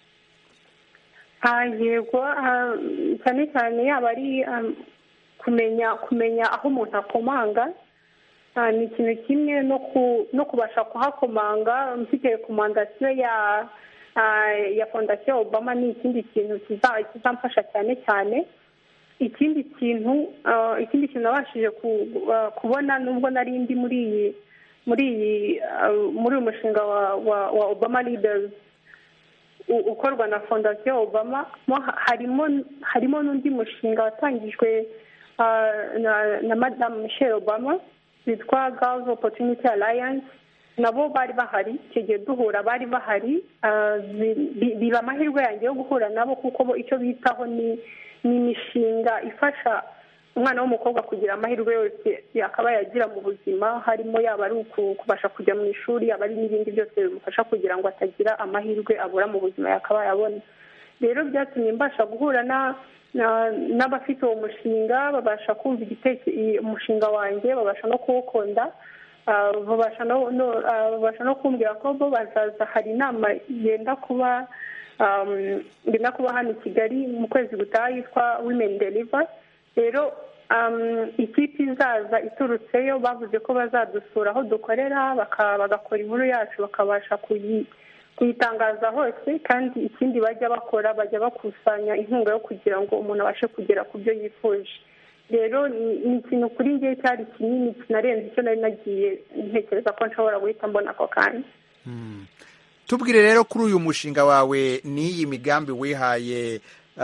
Yego, cyane cyane yaba ari kumenya aho umuntu akomanga, ni ikintu kimwe no kubasha kuhakomanga mfite rekomandasiyo ya fondasiyo Obama ni ikindi kintu kizamfasha cyane cyane. Ikindi kintu nabashije kubona nubwo nari ndi muri uyu mushinga wa Obama Leaders ukorwa na fondasiyo Obama, harimo n'undi mushinga watangijwe na Madame Michelle Obama witwa Girls Opportunity Alliance. Nabo bari bahari icyo gihe duhura, bari bahari. Biba amahirwe yanjye yo guhura nabo kuko icyo bitaho ni imishinga ifasha umwana w'umukobwa kugira amahirwe yose yakaba yagira mu buzima, harimo yaba ari kubasha kujya mu ishuri, yaba ari n'ibindi byose bimufasha kugira ngo atagira amahirwe abura mu buzima yakaba yabona. Rero byatumye mbasha guhura n'abafite uwo mushinga, babasha kumva umushinga wanjye, babasha no kuwukunda, babasha no kumbwira ko bo bazaza. Hari inama yenda kuba hano i Kigali mu kwezi gutaha yitwa Women Deliver. Rero ikipe izaza iturutseyo bavuze ko bazadusura aho dukorera, bagakora inkuru yacu, bakabasha kuyitangaza hose. Kandi ikindi bajya bakusanya inkunga yo kugira ngo umuntu abashe kugera ku byo yifuje. Rero ni ikintu kuri njye cyari kinini, kinarenze icyo nari nagiye ntekereza ko nshobora guhita mbona ako kanya. Tubwire rero kuri uyu mushinga wawe n'iyi migambi wihaye,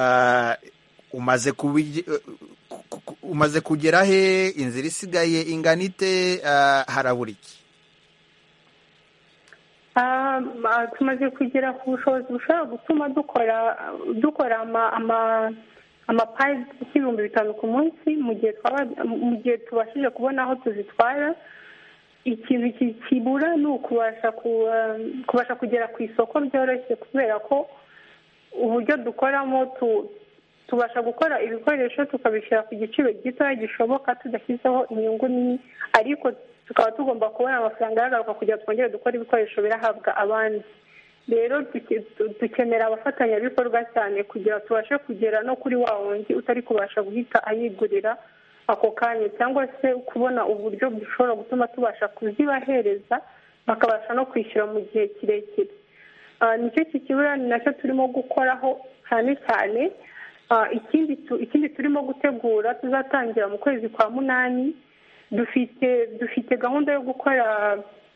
umaze kugera he? Inzira isigaye ingana ite? harabura iki? Tumaze kugera ku bushobozi bushobora gutuma dukora amapaji y'ibihumbi 5,000 ku munsi mu gihe tubashije kubona aho tuzitwara. Ikintu kibura ni ukubasha kugera ku isoko byoroshye, kubera ko uburyo dukoramo tubasha gukora ibikoresho tukabishyira ku giciro gitoya gishoboka tudashyizeho inyungu nini, ariko tukaba tugomba kubona amafaranga yagaruka kugira ngo twongere dukore ibikoresho birahabwa abandi. Rero dukenera abafatanyabikorwa cyane kugira tubashe kugera no kuri wa wundi utari kubasha guhita ayigurira ako kanya, cyangwa se kubona uburyo bushobora gutuma tubasha kuzibahereza bakabasha no kwishyura mu gihe kirekire. Nicyo kikibura, ni nacyo turimo gukoraho cyane cyane. Ikindi turimo gutegura tuzatangira mu kwezi kwa munani. Dufite gahunda yo gukora,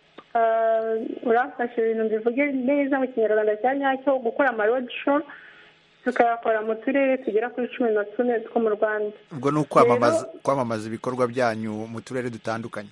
urafashe ibintu bivuge neza mu kinyarwanda cya nyacyo, gukora road show tukayakora mu turere tugera kuri 14 two mu Rwanda. Ubwo ni kwamamaza ibikorwa byanyu mu turere dutandukanye?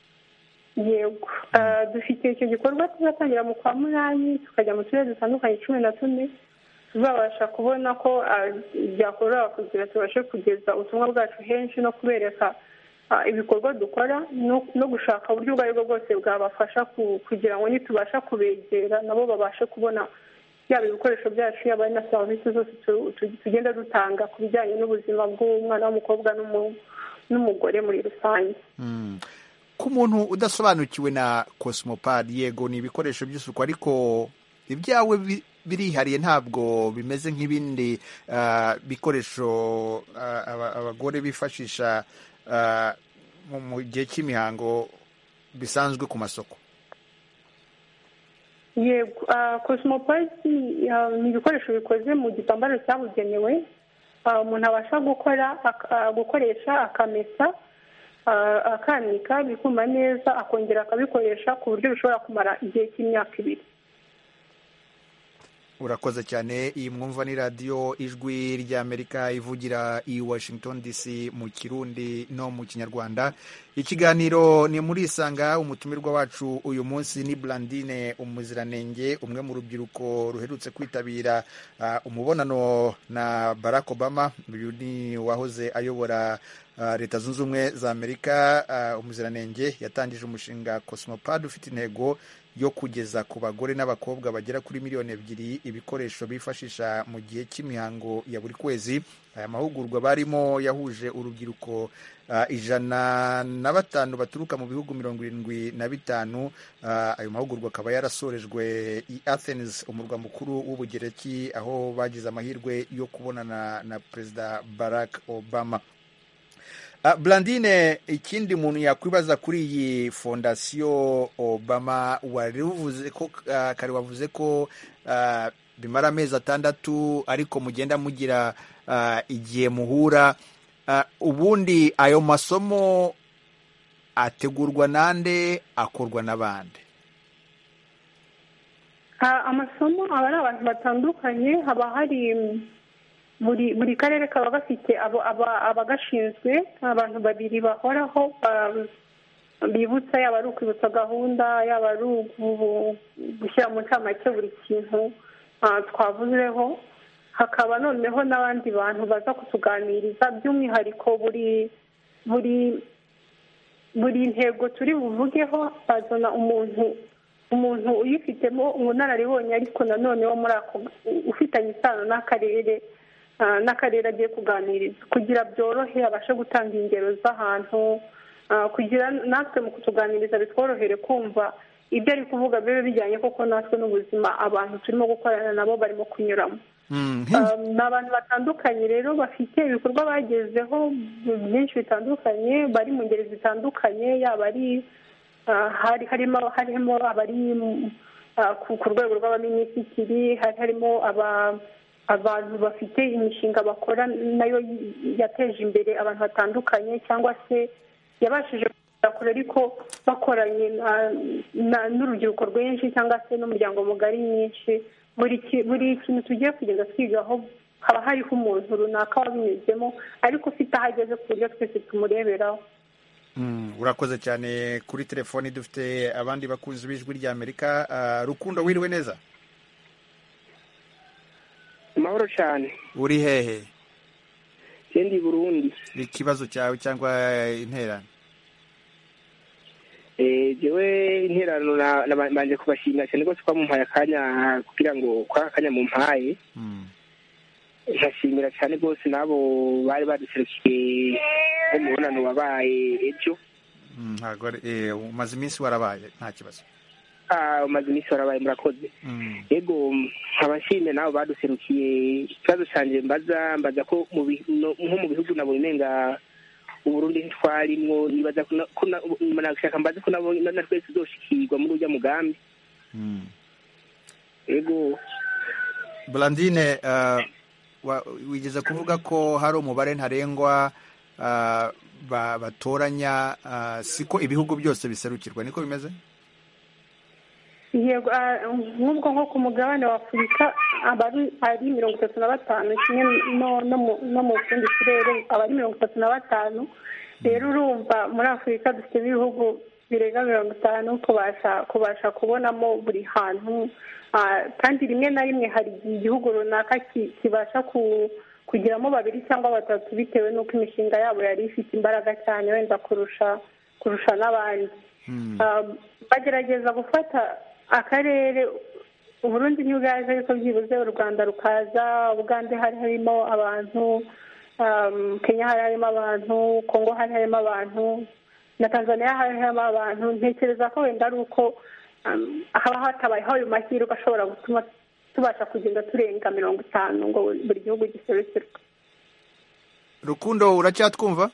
Yego. Dufite icyo gikorwa tuzatangira mu kwa munani, tukajya mu turere dutandukanye 14. Tuzabasha kubona ko byakorwa kugira tubashe kugeza ubutumwa bwacu henshi no kubereka ibikorwa dukora, no gushaka uburyo ubwo aribwo bwose bwabafasha kugira ngo nitubasha kubegera nabo babashe kubona yaba ibikoresho byacu, yaba na serivisi zose tugenda dutanga ku bijyanye n'ubuzima bw'umwana w'umukobwa n'umugore muri rusange. Ku muntu udasobanukiwe na Cosmopad, yego ni ibikoresho by'isuku, ariko ibyawe birihariye, ntabwo bimeze nk'ibindi bikoresho abagore bifashisha mu gihe cy'imihango bisanzwe ku masoko. Yego, Cosmopad ni ibikoresho bikoze mu gitambaro cyabugenewe umuntu abasha gukoresha akamesa, akanika bikuma neza, akongera akabikoresha ku buryo bishobora kumara igihe cy'imyaka 2. Urakoze cyane. Iyi mwumva ni radiyo Ijwi ry'Amerika ivugira i Washington DC mu Kirundi no mu Kinyarwanda. Ikiganiro ni muri Isanga. Umutumirwa wacu uyu munsi ni Blandine Umuziranenge, umwe mu rubyiruko ruherutse kwitabira umubonano na Barack Obama. Uyu ni wahoze ayobora Leta Zunze Ubumwe za Amerika. Umuziranenge yatangije umushinga Cosmopad ufite intego yo kugeza ku bagore n'abakobwa bagera kuri 2 miliyoni ibikoresho bifashisha mu gihe cy'imihango ya buri kwezi. Aya mahugurwa barimo yahuje urubyiruko 105 baturuka mu bihugu 75. Ayo mahugurwa akaba yarasorejwe i Athens, umurwa mukuru w'Ubugereki, aho bagize amahirwe yo kubonana na Perezida Barack Obama. Blandine, ikindi umuntu yakwibaza kuri iyi fondasiyo Obama, wari uvuze ko kare wavuze ko bimara amezi 6 ariko mugenda mugira igihe muhura. Ubundi ayo masomo ategurwa nande, akorwa n'abandi? Amasomo aba ari abantu batandukanye, haba hari buri karere kaba gafite abagashinzwe, abantu 2 bahoraho bibutsa, yaba ari ukwibutsa gahunda, yaba ari gushyira mu ncamake buri kintu twavuzeho. Hakaba noneho n'abandi bantu baza kutuganiriza by'umwihariko buri ntego turi buvugeho, bazana umuntu uyifitemo ubunararibonye, ariko nanone wo muri ako ufitanye isano n'akarere agiye kuganiriza, kugira byorohe abashe gutanga ingero z'ahantu, kugira natwe mu kutuganiriza bitworohere kumva ibyo ari kuvuga bibe bijyanye koko natwe n'ubuzima abantu turimo gukorana nabo barimo kunyuramo. Ni abantu batandukanye rero, bafite ibikorwa bagezeho byinshi bitandukanye, bari mu ngeri zitandukanye, yaba ari harimo abari ku rwego rw'abaminisitiri, harimo abantu bafite imishinga bakora nayo yateje imbere abantu batandukanye, cyangwa se yabashije kure ariko bakoranye n'urubyiruko rwinshi cyangwa se n'umuryango mugari nyinshi. Buri kintu tugiye kugenda twigaho haba hariho umuntu runaka wabinyuzemo, ariko ufite aho ageze ku buryo twese tumureberaho. Urakoze cyane. Kuri telefoni dufite abandi bakunzi b'Ijwi ry'Amerika. Rukundo, wiriwe neza? Amahoro cyane. Uri hehe? Ndi Burundi. Ikibazo cyawe cyangwa interano? Jewe interano nabanje kubashimira cyane rwose ko mumpaye akanya kugira ngo akanya mumpaye. Nkashimira cyane rwose nabo bari baduserukiye mu mubonano wabaye ejo. Umaze iminsi warabaye, nta kibazo. Umaze iminsi warabaye, murakoze. Yego, nkabashimye nabo baduserukiye. Ikibazo cyanjye mbaza ko nko mu bihugu nabonye nenga Uburundi ntitwarimwo, nibaza nashaka mbaze ko nabo natwe tuzoshikirwa muri urya mugambi. Yego. Blandine, wigeze kuvuga ko hari umubare ntarengwa batoranya, siko ibihugu byose biserukirwa, niko bimeze? Yego, nk'ubwo nko ku mugabane wa Afurika ari 35, kimwe no mu tundi turere aba ari 35. Rero urumva muri Afurika dufite ibihugu birenga 50 kubasha kubonamo buri hantu, kandi rimwe na rimwe hari igihugu runaka kibasha kugiramo 2 cyangwa 3 bitewe n'uko imishinga yabo yari ifite imbaraga cyane wenda kurusha n'abandi. Bagerageza gufata akarere, Uburundi ntibwaje ariko byibuze u Rwanda rukaza, Uganda hari harimo abantu, Kenya hari harimo abantu, Kongo hari harimo abantu, na Tanzania hari harimo abantu. Ntekereza ko wenda ari uko haba hatabayeho ayo mahirwe ashobora gutuma tubasha kugenda turenga 50 ngo buri gihugu giserukirwe. Rukundo, uracyatwumva?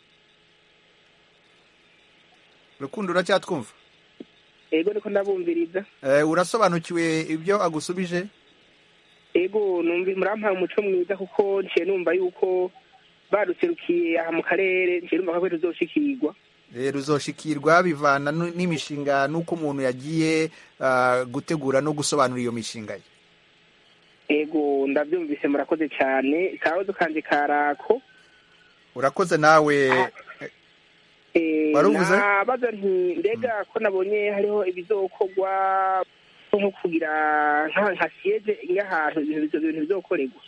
Rukundo, uracyatwumva? Ego, niko ndabumviriza. Urasobanukiwe ibyo agusubije? Ego, murampaye umuco mwiza kuko nciye numva yuko baduserukiye aha mu karere, nciye numva ko tuzoshikirwa. Ruzoshikirwa bivana n'imishinga n'uko umuntu yagiye gutegura no gusobanura iyo mishinga ye. Ego, ndabyumvise, murakoze cyane. Kabazo kanje karako. Urakoze nawe. Waruvuze? Nabaza nti mbega ko nabonye hariho ibizokorwa nko kugira nka siege y'ahantu ibintu bizokorerwa.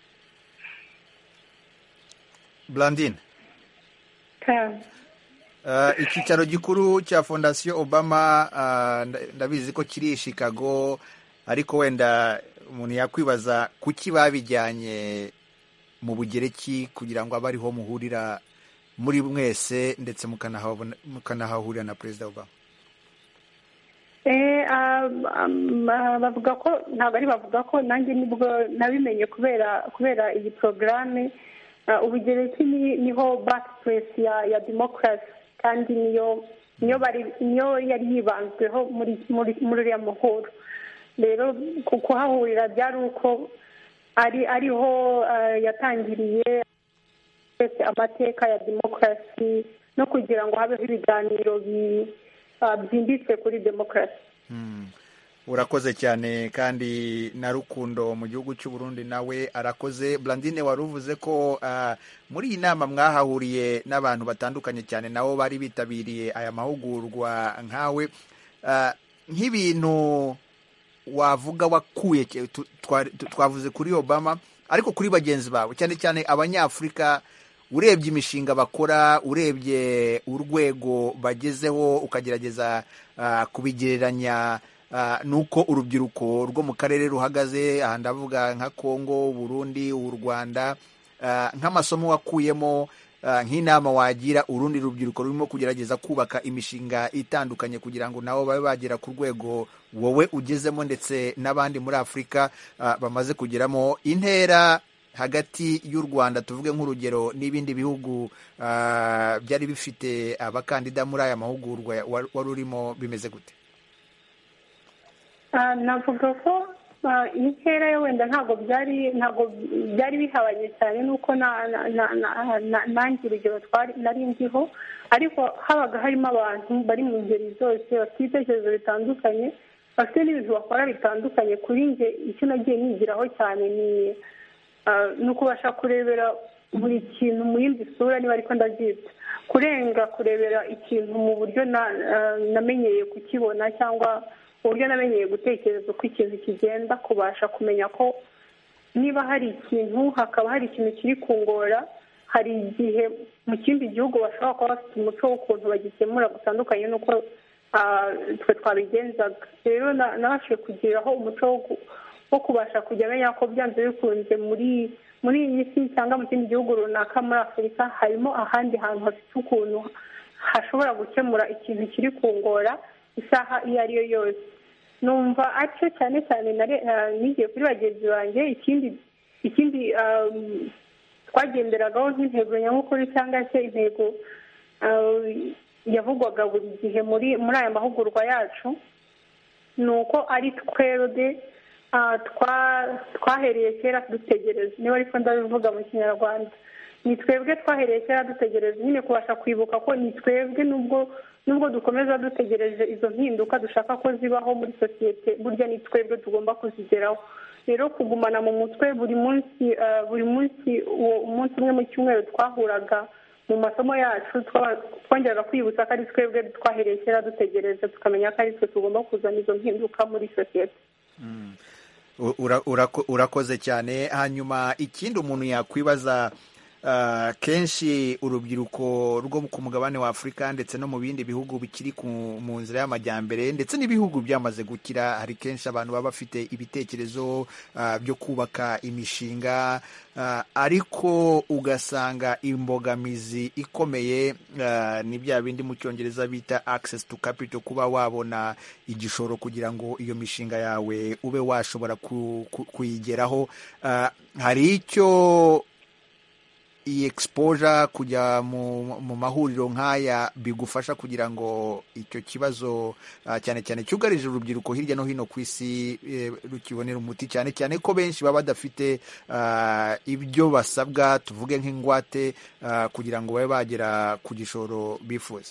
Blandine. Icyicaro gikuru cya Fondasiyo Obama ndabizi ko kiri Chicago, ariko wenda umuntu yakwibaza kuki babijyanye mu Bugereki kugira ngo abe ariho muhurira muri mwese ndetse mukanahahurira na Perezida Obama. Bavuga ko ntabwo ari bavuga ko nanjye nibwo nabimenye kubera iyi porogaramu. ubugereki niho birthplace ya demokarasi, kandi niyo yari yibanzweho muri uriya muhuro. rero kuhahurira byari uko ariho yatangiriye amateka ya demokarasi no kugira ngo habeho ibiganiro byimbitse kuri demokarasi. urakoze cyane. kandi na Rukundo mu gihugu cy'u Burundi nawe arakoze. Blandine, wari uvuze ko muri iyi nama mwahahuriye n'abantu batandukanye cyane nabo bari bitabiriye aya mahugurwa nkawe, nk'ibintu wavuga wakuye, twavuze kuri Obama ariko kuri bagenzi bawe cyane cyane abanyafurika, urebye imishinga bakora, urebye urwego bagezeho, ukagerageza kubigereranya nuko urubyiruko rwo mu karere ruhagaze, aha ndavuga nka Kongo, Burundi, u Rwanda, nk'amasomo wakuyemo, nk'inama wagira urundi rubyiruko rurimo kugerageza kubaka imishinga itandukanye kugira ngo nabo babe bagera ku rwego wowe ugezemo ndetse n'abandi muri Afurika bamaze kugeramo. Intera hagati y'u Rwanda tuvuge nk'urugero n'ibindi bihugu byari bifite abakandida muri aya mahugurwa wari urimo, bimeze gute? navuga ko intera yo wenda ntabwo byari bihabanye cyane nuko nanjye urugero nari ndiho, ariko habaga harimo abantu bari mu ngeri zose bafite ibitekerezo bitandukanye, bafite n'ibintu bakora bitandukanye. kuri njye icyo nagiye nigiraho cyane ni ukubasha kurebera buri kintu mu yindi sura, niba ariko ndabyita kurebera ikintu mu buryo namenyeye kukibona, cyangwa uburyo namenyeye gutekereza uko ikintu kigenda, kubasha kumenya ko niba hari ikintu, hakaba hari ikintu kiri kungora, hari igihe mu kindi gihugu bashobora kuba bafite umuco w'ukuntu bagikemura gutandukanye n'uko twe twabigenzaga. rero nabashije kugiraho umuco wo kubasha kujya menya ko byanze bikunze muri iyi si cyangwa mu kindi gihugu runaka muri Afurika harimo ahandi hantu hafite ukuntu hashobora gukemura ikintu kiri kungora isaha iyo ari yo yose. numva atyo cyane cyane nigiye kuri bagenzi banjye. ikindi twagenderagaho nk'intego nyamukuru cyangwa se intego yavugwaga buri gihe muri aya mahugurwa yacu, ni uko ari twebwe twahereye kera dutegereza, niba ariko ndabivuga mu Kinyarwanda, ni twebwe twahereye kera dutegereza, nyine kubasha kwibuka ko ni twebwe nubwo dukomeza dutegereje izo mpinduka dushaka ko zibaho muri sosiyete, burya ni twebwe tugomba kuzigeraho. rero kugumana mu mutwe buri munsi umunsi umwe mu cyumweru twahuraga mu masomo yacu, twongeraga kwibutsa ko ari twebwe twahereye kera dutegereza, tukamenya ko ari twe tugomba kuzana izo mpinduka muri sosiyete. urakoze cyane. hanyuma ikindi umuntu yakwibaza, kenshi urubyiruko rwo ku mugabane wa Afurika ndetse no mu bindi bihugu bikiri mu nzira y'amajyambere ndetse n'ibihugu byamaze gukira, hari kenshi abantu baba bafite ibitekerezo byo kubaka imishinga, ariko ugasanga imbogamizi ikomeye ni bya bindi mu Cyongereza bita access to capital, kuba wabona igishoro kugira ngo iyo mishinga yawe ube washobora kuyigeraho. hari icyo iyi exposure kujya mu mahuriro nk'aya bigufasha kugira ngo icyo kibazo cyane cyane cyugarije urubyiruko hirya no hino ku isi rukibonera umuti, cyane cyane ko benshi baba badafite ibyo basabwa, tuvuge nk'ingwate, kugira ngo babe bagera ku gishoro bifuza?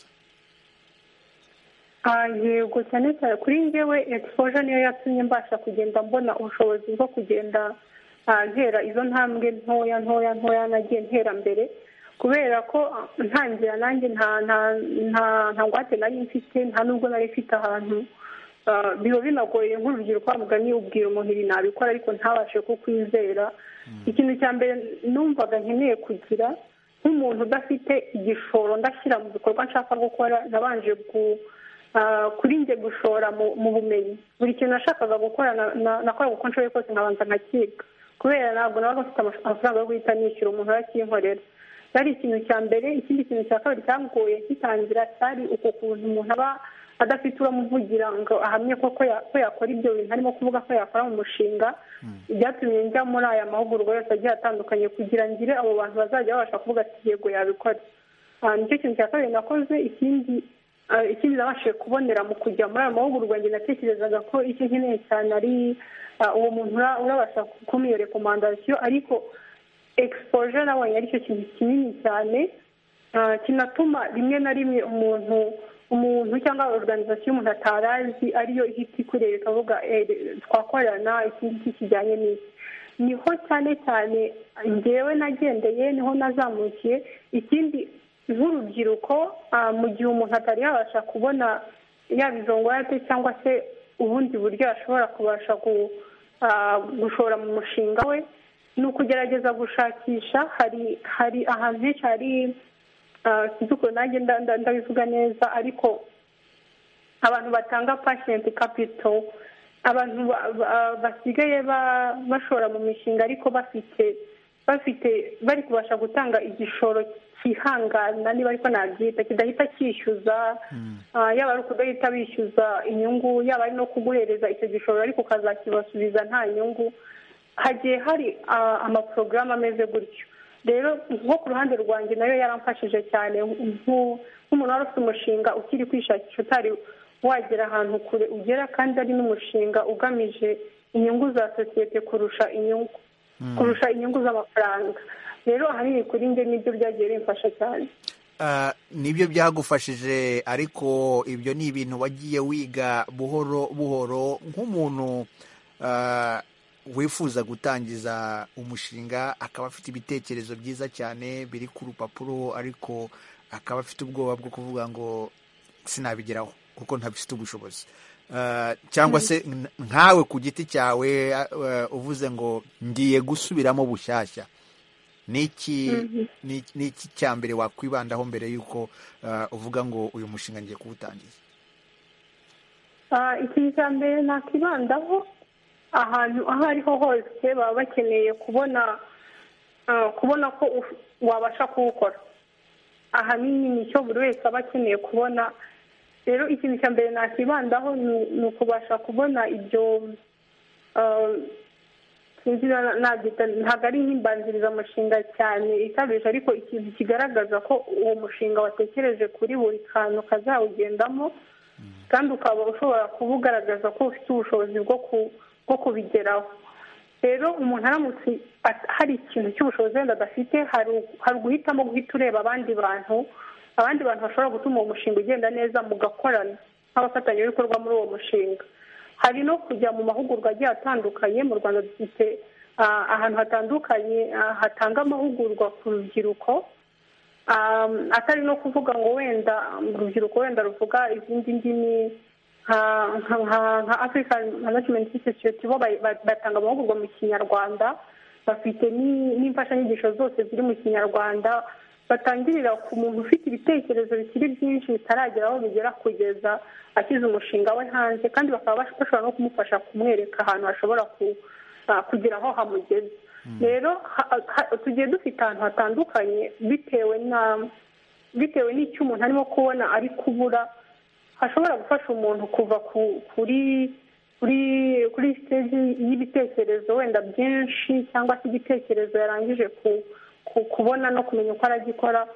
yego, cyane cyane kuri njyewe exposure niyo yatumye mbasha kugenda mbona ubushobozi bwo kugenda ntera izo ntambwe ntoya nagiye ntera mbere, kubera ko ntangira nanjye nta ngwate nari mfite, nta nubwo nari mfite ahantu. biba binagoye nk'urubyiruko mugani ubwira umuntu ibi nabikora ariko ntabashe kukwizera. ikintu cya mbere numvaga nkeneye kugira nk'umuntu udafite igishoro ndashyira mu bikorwa nshaka gukora, nabanje kuri njye gushora mu bumenyi. buri kintu nashakaga gukora nakoraga uko nshoboye kose, nkabanza nkakiga, kubera ntabwo nabaga mfite amafaranga yo guhita nishyura umuntu arakinkorera. cyari ikintu cya mbere. ikindi kintu cya kabiri cyamugoye gitangira cyari uko kuntu umuntu aba adafite uramuvugira ngo ahamye ko yakora ibyo bintu arimo kuvuga ko yakora mu mushinga. Byatumye njya muri aya mahugurwa yose agiye atandukanye kugira ngire abo bantu bazajya babasha kuvuga ati yego yabikora. Nicyo kintu cya kabiri nakoze. Ikindi nabashije kubonera mu kujya muri aya mahugurwa, njye natekerezaga ko icyo nkeneye cyane ari uwo muntu urabasha kumpa iyo rekomandasiyo, ariko exposure nabonye aricyo kintu kinini cyane kinatuma rimwe na rimwe umuntu cyangwa organization umuntu atarazi ariyo ihita ikureba ikavuga twakorana iki ngiki kijyanye n'iki. Niho cyane cyane njyewe nagendeye, niho nazamukiye. Ikindi nk'urubyiruko, mu gihe umuntu atari yabasha kubona yaba izo ngwate cyangwa se ubundi buryo ashobora kubasha gushora mu mushinga we, ni ukugerageza gushakisha. Hari ahantu henshi hari sinzi ukuntu nanjye ndabivuga neza, ariko abantu batanga patient capital, abantu basigaye bashora mu mishinga ariko bari kubasha gutanga igishoro cyihangana, niba ariko nabyita, kidahita cyishyuza, yaba ari ukudahita bishyuza inyungu, yaba ari no kuguhereza icyo gishoro ariko ukazakibasubiza nta nyungu. Hagiye hari amaporogaramu ameze gutyo. Rero nko ku ruhande rwanjye nayo yaramfashije cyane, nk'umuntu wari ufite umushinga ukiri kwishakisha, utari wagera ahantu kure ugera, kandi ari n'umushinga ugamije inyungu za sosiyete kurusha inyungu z'amafaranga. Rero ahanini kuri njye nibyo byagiye bimfasha cyane. Nibyo byagufashije, ariko ibyo ni ibintu wagiye wiga buhoro buhoro nk'umuntu wifuza gutangiza umushinga, akaba afite ibitekerezo byiza cyane biri ku rupapuro, ariko akaba afite ubwoba bwo kuvuga ngo sinabigeraho kuko ntabifite ubushobozi. Cyangwa se nkawe ku giti cyawe uvuze ngo ngiye gusubiramo bushyashya, niki cya mbere wakwibandaho mbere y'uko uvuga ngo uyu mushinga ngiye kuwutangiza? Ikintu cya mbere nakwibandaho, ahantu aho ariho hose baba bakeneye kubona ko wabasha kuwukora. Ahanini nicyo buri wese aba akeneye kubona. Rero ikintu cya mbere nakibandaho ni ukubasha kubona ibyo, ntabwo ari nk'imbanzirizamushinga cyane ikabije, ariko ikintu kigaragaza ko uwo mushinga watekereje kuri buri kantu kazawugendamo, kandi ukaba ushobora kuba ugaragaza ko ufite ubushobozi bwo kubigeraho. Rero umuntu aramutse hari ikintu cy'ubushobozi wenda adafite, hari uguhitamo guhita ureba abandi bantu bashobora gutuma uwo mushinga ugenda neza, mugakorana nk'abafatanyabikorwa muri uwo mushinga. Hari no kujya mu mahugurwa agiye atandukanye. Mu Rwanda dufite ahantu hatandukanye hatanga amahugurwa ku rubyiruko, atari no kuvuga ngo wenda urubyiruko wenda ruvuga izindi ndimi nka African Management Institute, bo batanga amahugurwa mu Kinyarwanda, bafite n'imfashanyigisho zose ziri mu Kinyarwanda, batangirira ku muntu ufite ibitekerezo bikiri byinshi bitaragera aho bigera kugeza ashyize umushinga we hanze, kandi bakaba bashobora no kumufasha kumwereka ahantu hashobora kugira aho hamugeze. Rero tugiye dufite ahantu hatandukanye bitewe n'icyo umuntu arimo kubona ari kubura, hashobora gufasha umuntu kuva kuri stage y'ibitekerezo wenda byinshi, cyangwa se igitekerezo yarangije kubona no kumenya uko aragikora,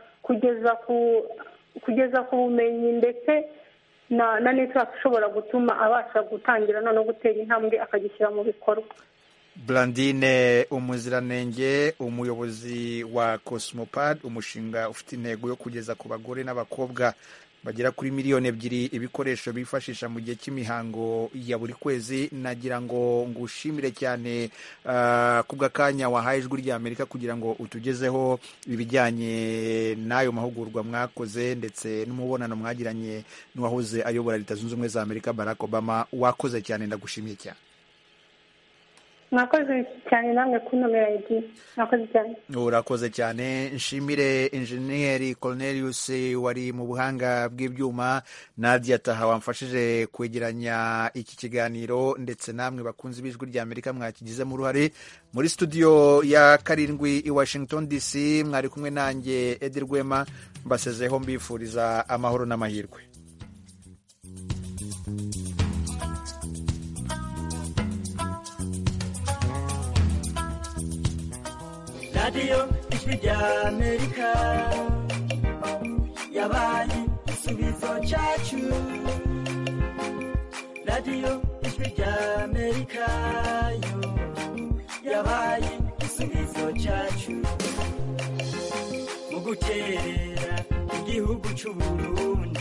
kugeza ku bumenyi ndetse na network ishobora gutuma abasha gutangira no gutera intambwe akagishyira mu bikorwa. Blandine Umuziranenge, umuyobozi wa Cosmopad, umushinga ufite intego yo kugeza ku bagore n'abakobwa bagera kuri 2 miliyoni ibikoresho bifashisha mu gihe cy'imihango ya buri kwezi. Nagira ngo ngushimire cyane kubw'akanya wahaye Ijwi ry'Amerika kugira ngo utugezeho ibijyanye n'ayo mahugurwa mwakoze, ndetse n'umubonano mwagiranye n'uwahoze ayobora Leta Zunze Ubumwe za Amerika Barack Obama. Wakoze cyane, ndagushimiye cyane. Mwakoze cyane namwe kunomera idi. Mwakoze cyane. Urakoze cyane. Nshimire Engineer Cornelius wari mu buhanga bw'ibyuma, Nadia Taha wamfashije kwegeranya iki kiganiro, ndetse namwe bakunzi b'Ijwi ry'Amerika mwakigizemo uruhare. Muri studio ya 7 i Washington DC mwari kumwe nanjye Edi Rwema, mbasezeho mbifuriza amahoro n'amahirwe. radiyo ijwi rya amerika yabaye igisubizo cyacu radiyo ijwi rya amerika yo yabaye igisubizo cyacu mu guterera igihugu cy'u Burundi